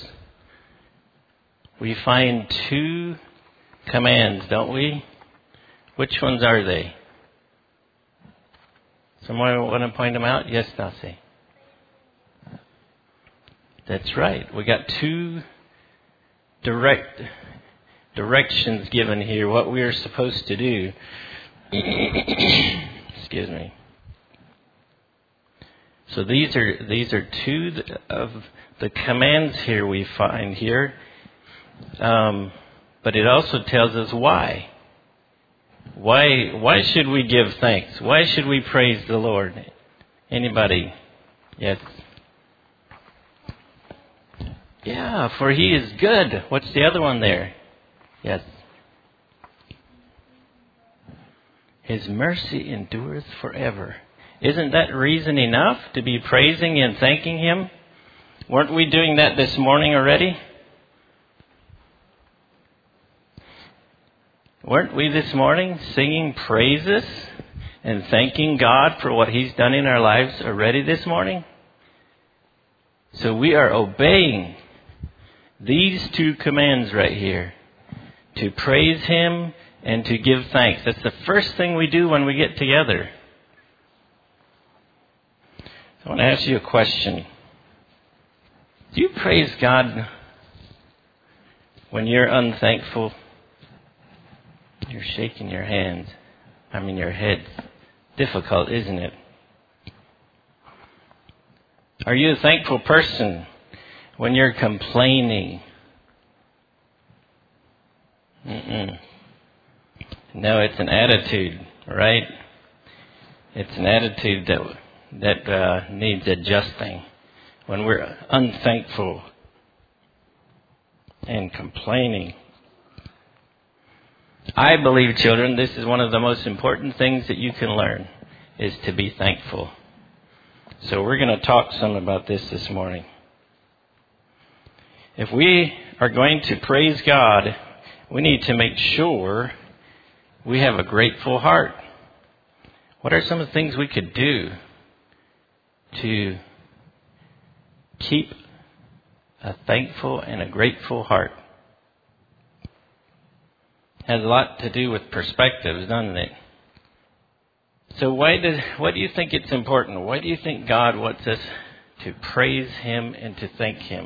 We find two commands, don't we? Which ones are they? Someone want to point them out? Yes, Nasi. That's right. We got two direct directions given here, what we are supposed to do. Excuse me. So these are these are two of the commands here we find here, um, but it also tells us why. Why, why should we give thanks? Why should we praise the Lord? Anybody? Yes. Yeah, for He is good. What's the other one there? Yes. His mercy endureth forever. Isn't that reason enough to be praising and thanking Him? Weren't we doing that this morning already? Weren't we this morning singing praises and thanking God for what He's done in our lives already this morning? So we are obeying these two commands right here, to praise Him and to give thanks. That's the first thing we do when we get together. I want to ask you a question. Do you praise God when you're unthankful? You're shaking your hands. I mean, your head. Difficult, isn't it? Are you a thankful person when you're complaining? Mm-mm. No, it's an attitude, right? It's an attitude that that uh, needs adjusting. When we're unthankful and complaining. I believe, children, this is one of the most important things that you can learn, is to be thankful. So we're going to talk some about this this morning. If we are going to praise God, we need to make sure we have a grateful heart. What are some of the things we could do to keep a thankful and a grateful heart? Has a lot to do with perspectives, doesn't it? So why does, why do you think it's important? Why do you think God wants us to praise Him and to thank Him?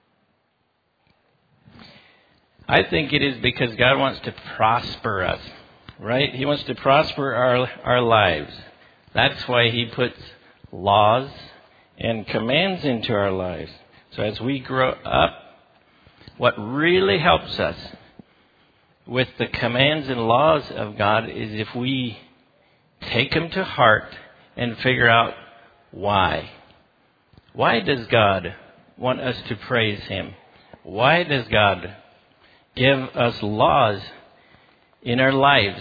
I think it is because God wants to prosper us, right? He wants to prosper our, our lives. That's why He puts laws and commands into our lives. So as we grow up, what really helps us with the commands and laws of God is if we take them to heart and figure out why. Why does God want us to praise Him? Why does God give us laws in our lives?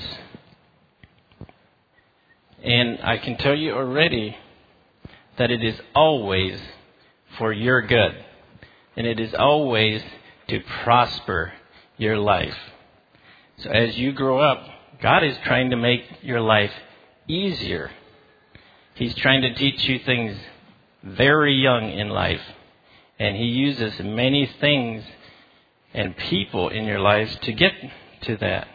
And I can tell you already that it is always for your good. And it is always to prosper your life. So as you grow up, God is trying to make your life easier. He's trying to teach you things very young in life. And He uses many things and people in your lives to get to that.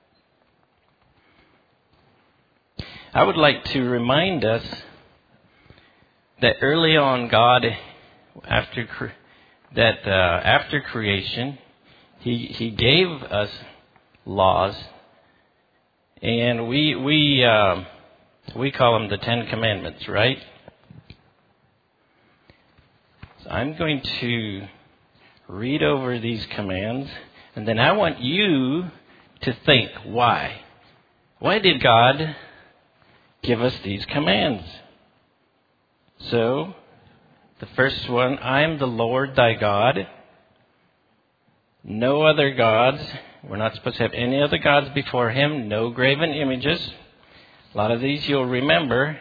I would like to remind us that early on, God, after that uh, after creation, He He gave us laws, and we we uh, we call them the Ten Commandments, right? So I'm going to read over these commands, and then I want you to think why. Why did God give us these commands? So, the first one, I am the Lord thy God. No other gods. We're not supposed to have any other gods before Him. No graven images. A lot of these you'll remember.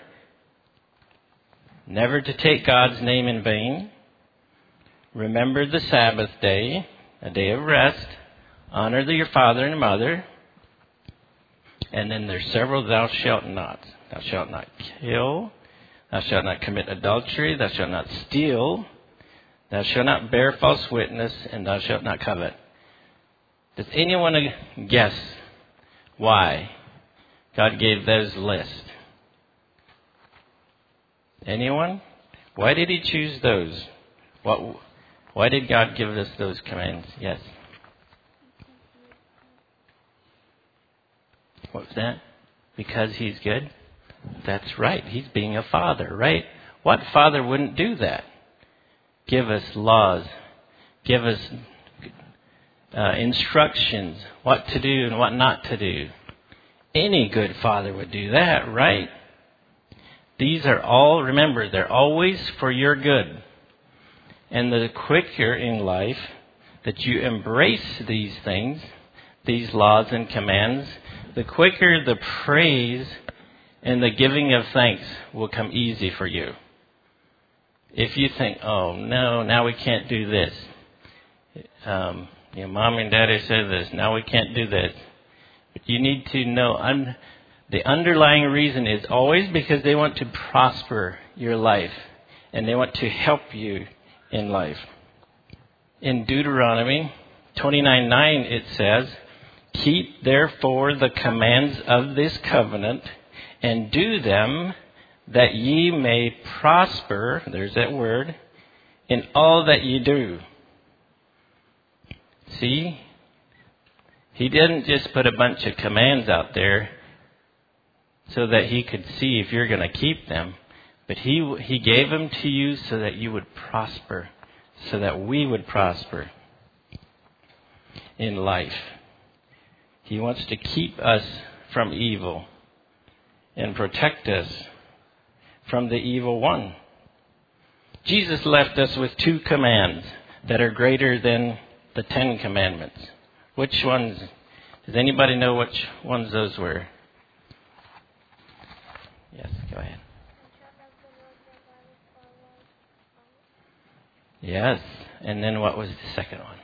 Never to take God's name in vain. Remember the Sabbath day, a day of rest. Honor your father and mother. And then there's several thou shalt not. Thou shalt not kill. Thou shalt not commit adultery. Thou shalt not steal. Thou shalt not bear false witness. And thou shalt not covet. Does anyone guess why God gave those lists? Anyone? Why did He choose those? What? Why did God give us those commands? Yes. What was that? Because He's good? That's right. He's being a father, right? What father wouldn't do that? Give us laws. Give us uh, instructions. What to do and what not to do. Any good father would do that, right? These are all, remember, they're always for your good. And the quicker in life that you embrace these things, these laws and commands, the quicker the praise and the giving of thanks will come easy for you. If you think, oh, no, now we can't do this. Um, you know, Mom and Daddy said this, now we can't do this. But you need to know un- the underlying reason is always because they want to prosper your life and they want to help you in life. In Deuteronomy twenty-nine nine it says, keep therefore the commands of this covenant and do them that ye may prosper, there's that word, in all that ye do. See? He didn't just put a bunch of commands out there so that he could see if you're going to keep them. But he he gave them to you so that you would prosper, so that we would prosper in life. He wants to keep us from evil and protect us from the evil one. Jesus left us with two commands that are greater than the Ten Commandments. Which ones? Does anybody know which ones those were? Yes, go ahead. Yes, and then what was the second one?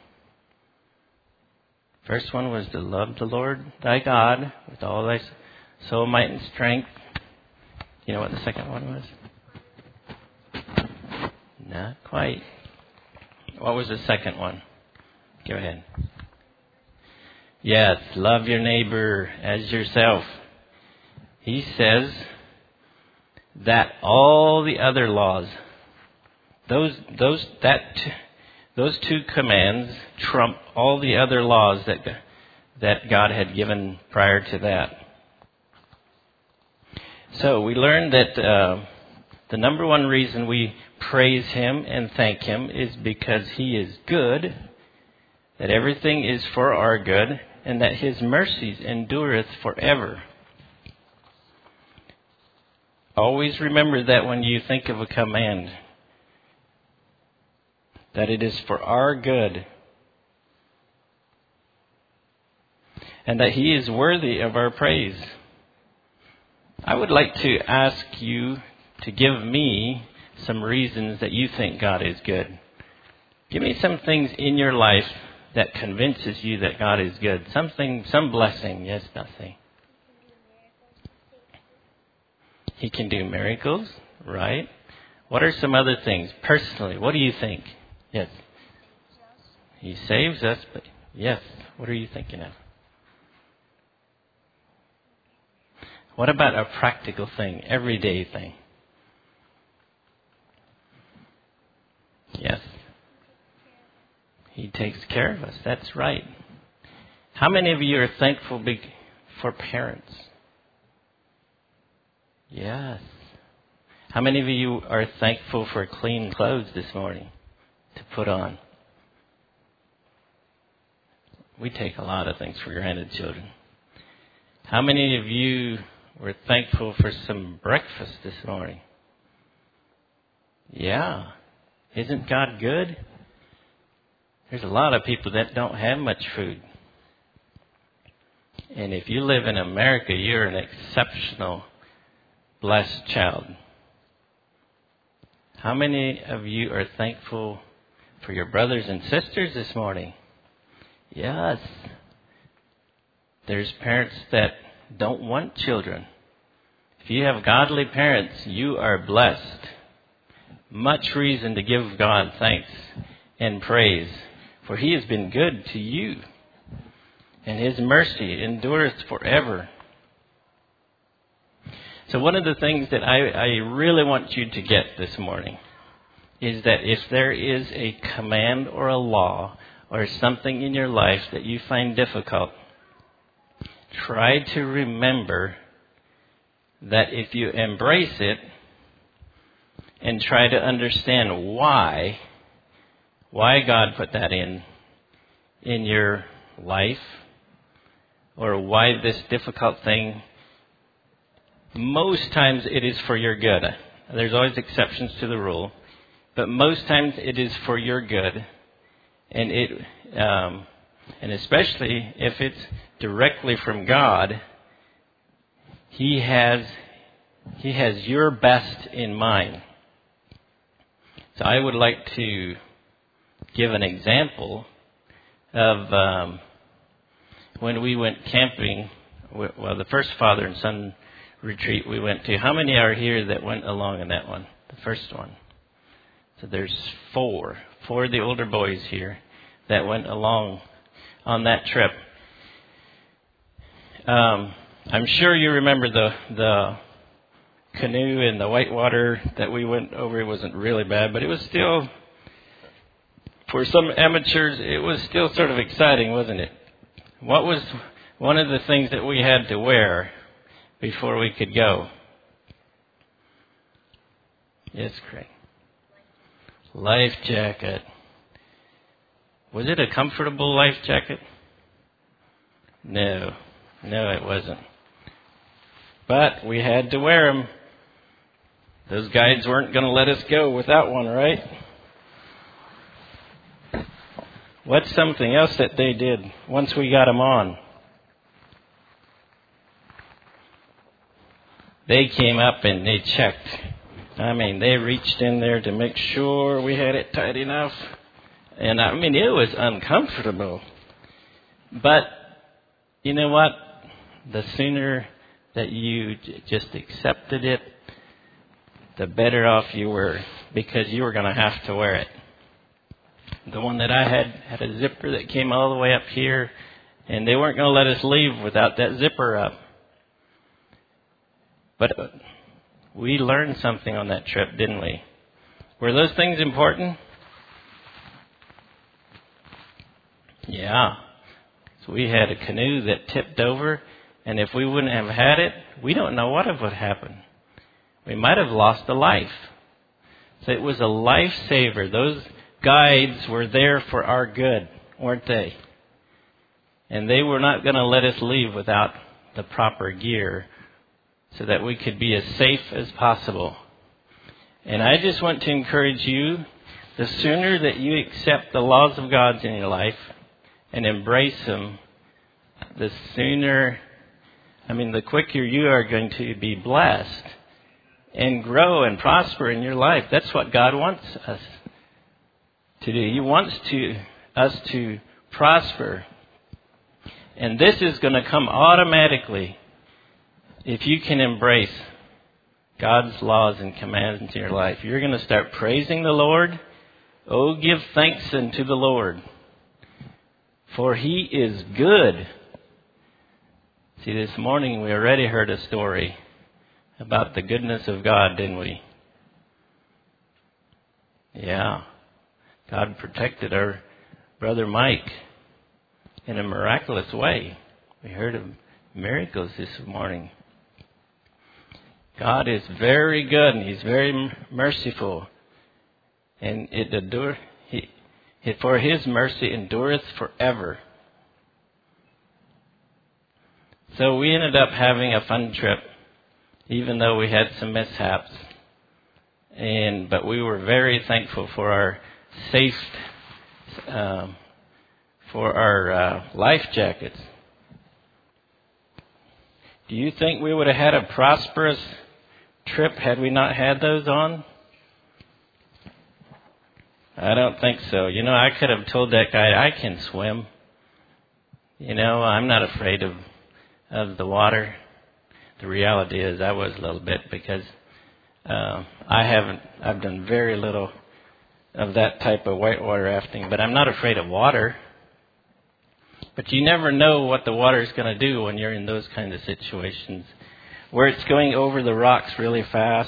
First one was to love the Lord thy God with all thy soul, might, and strength. You know what the second one was? Not quite. What was the second one? Go ahead. Yes, love your neighbor as yourself. He says that all the other laws, those those that those two commands trump all the other laws that that God had given prior to that. So we learned that uh, the number one reason we praise Him and thank Him is because He is good, that everything is for our good, and that His mercies endureth forever. Always remember that when you think of a command, that it is for our good, and that He is worthy of our praise. I would like to ask you to give me some reasons that you think God is good. Give me some things in your life that convinces you that God is good. Something, some blessing. Yes, Betsy. He can do miracles, right? What are some other things? Personally, what do you think? Yes. He saves us, but yes. What are you thinking of? What about a practical thing, everyday thing? Yes. He takes care of us. That's right. How many of you are thankful for parents? Yes. How many of you are thankful for clean clothes this morning to put on? We take a lot of things for granted, children. How many of you were thankful for some breakfast this morning? Yeah. Isn't God good? There's a lot of people that don't have much food. And if you live in America, you're an exceptional, blessed child. How many of you are thankful for your brothers and sisters this morning? Yes. There's parents that don't want children. If you have godly parents, you are blessed. Much reason to give God thanks and praise, for He has been good to you, and His mercy endureth forever. So one of the things that I, I really want you to get this morning is that if there is a command or a law or something in your life that you find difficult, try to remember that if you embrace it and try to understand why, why God put that in, in your life, or why this difficult thing, most times it is for your good. There's always exceptions to the rule, but most times it is for your good. And it, um, and especially if it's directly from God, He has, He has your best in mind. So I would like to give an example of um, when we went camping. Well, the first father and son retreat we went to. How many are here that went along in that one? The first one. So there's four. Four of the older boys here that went along on that trip. Um, I'm sure you remember the the canoe in the whitewater that we went over. It wasn't really bad, but it was still, for some amateurs, it was still sort of exciting, wasn't it? What was one of the things that we had to wear before we could go? Yes, Craig. Life jacket. Was it a comfortable life jacket? No. No, it wasn't. But we had to wear them. Those guides weren't going to let us go without one, right? What's something else that they did once we got them on? They came up and they checked. I mean, they reached in there to make sure we had it tight enough. And I mean, it was uncomfortable. But you know what? The sooner that you j- just accepted it, the better off you were, because you were going to have to wear it. The one that I had had a zipper that came all the way up here, and they weren't going to let us leave without that zipper up. But uh, we learned something on that trip, didn't we? Were those things important? Yeah. So we had a canoe that tipped over, and if we wouldn't have had it, we don't know what would happen. We might have lost a life. So it was a lifesaver. Those guides were there for our good, weren't they? And they were not going to let us leave without the proper gear so that we could be as safe as possible. And I just want to encourage you, the sooner that you accept the laws of God in your life and embrace them, the sooner, I mean, the quicker you are going to be blessed and grow and prosper in your life. That's what God wants us to do. He wants to us to prosper. And this is going to come automatically if you can embrace God's laws and commands into your life. You're going to start praising the Lord. Oh, give thanks unto the Lord, for He is good. See, this morning we already heard a story about the goodness of God, didn't we? Yeah. God protected our brother Mike in a miraculous way. We heard of miracles this morning. God is very good, and He's very merciful. And it endure, he, for His mercy endureth forever. So we ended up having a fun trip, even though we had some mishaps. And but we were very thankful for our safe, um, for our uh, life jackets. Do you think we would have had a prosperous trip had we not had those on? I don't think so. You know, I could have told that guy, I can swim. You know, I'm not afraid of of the water. The reality is I was a little bit, because uh, I haven't, I've done very little of that type of whitewater rafting, but I'm not afraid of water. But you never know what the water is going to do when you're in those kinds of situations, where it's going over the rocks really fast.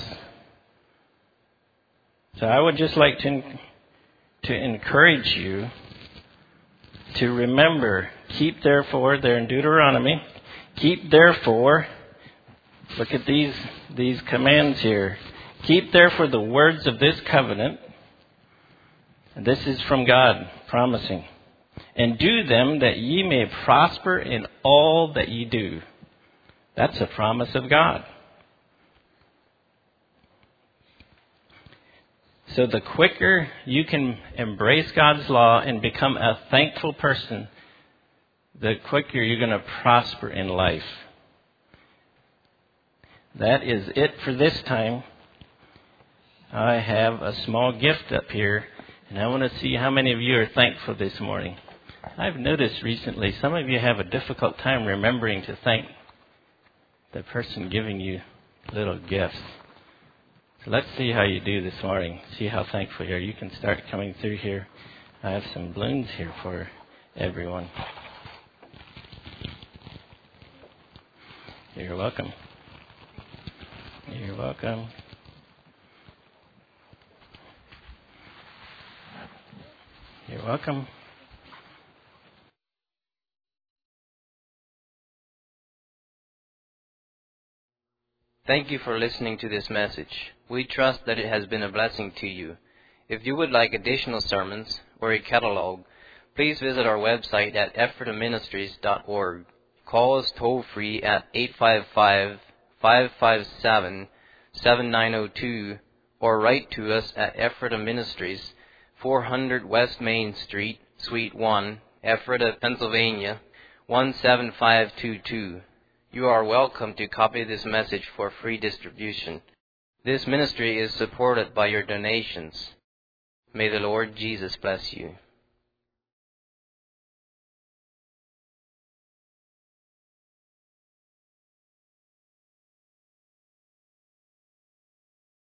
So I would just like to to encourage you to remember, keep therefore, they're in Deuteronomy, keep therefore, look at these these commands here. Keep therefore the words of this covenant. And this is from God promising. and do them that ye may prosper in all that ye do. That's a promise of God. So the quicker you can embrace God's law and become a thankful person, the quicker you're going to prosper in life. That is it for this time. I have a small gift up here, and I want to see how many of you are thankful this morning. I've noticed recently some of you have a difficult time remembering to thank the person giving you little gifts. So let's see how you do this morning. See how thankful you are. You can start coming through here. I have some balloons here for everyone. You're welcome. You're welcome. You're welcome. Thank you for listening to this message. We trust that it has been a blessing to you. If you would like additional sermons or a catalog, please visit our website at ephrata ministries dot org. Call us toll free at eight five five, five five seven, seven nine zero two or write to us at Ephrata Ministries, four hundred West Main Street, Suite one, Ephrata, Pennsylvania, one seven five two two. You are welcome to copy this message for free distribution. This ministry is supported by your donations. May the Lord Jesus bless you.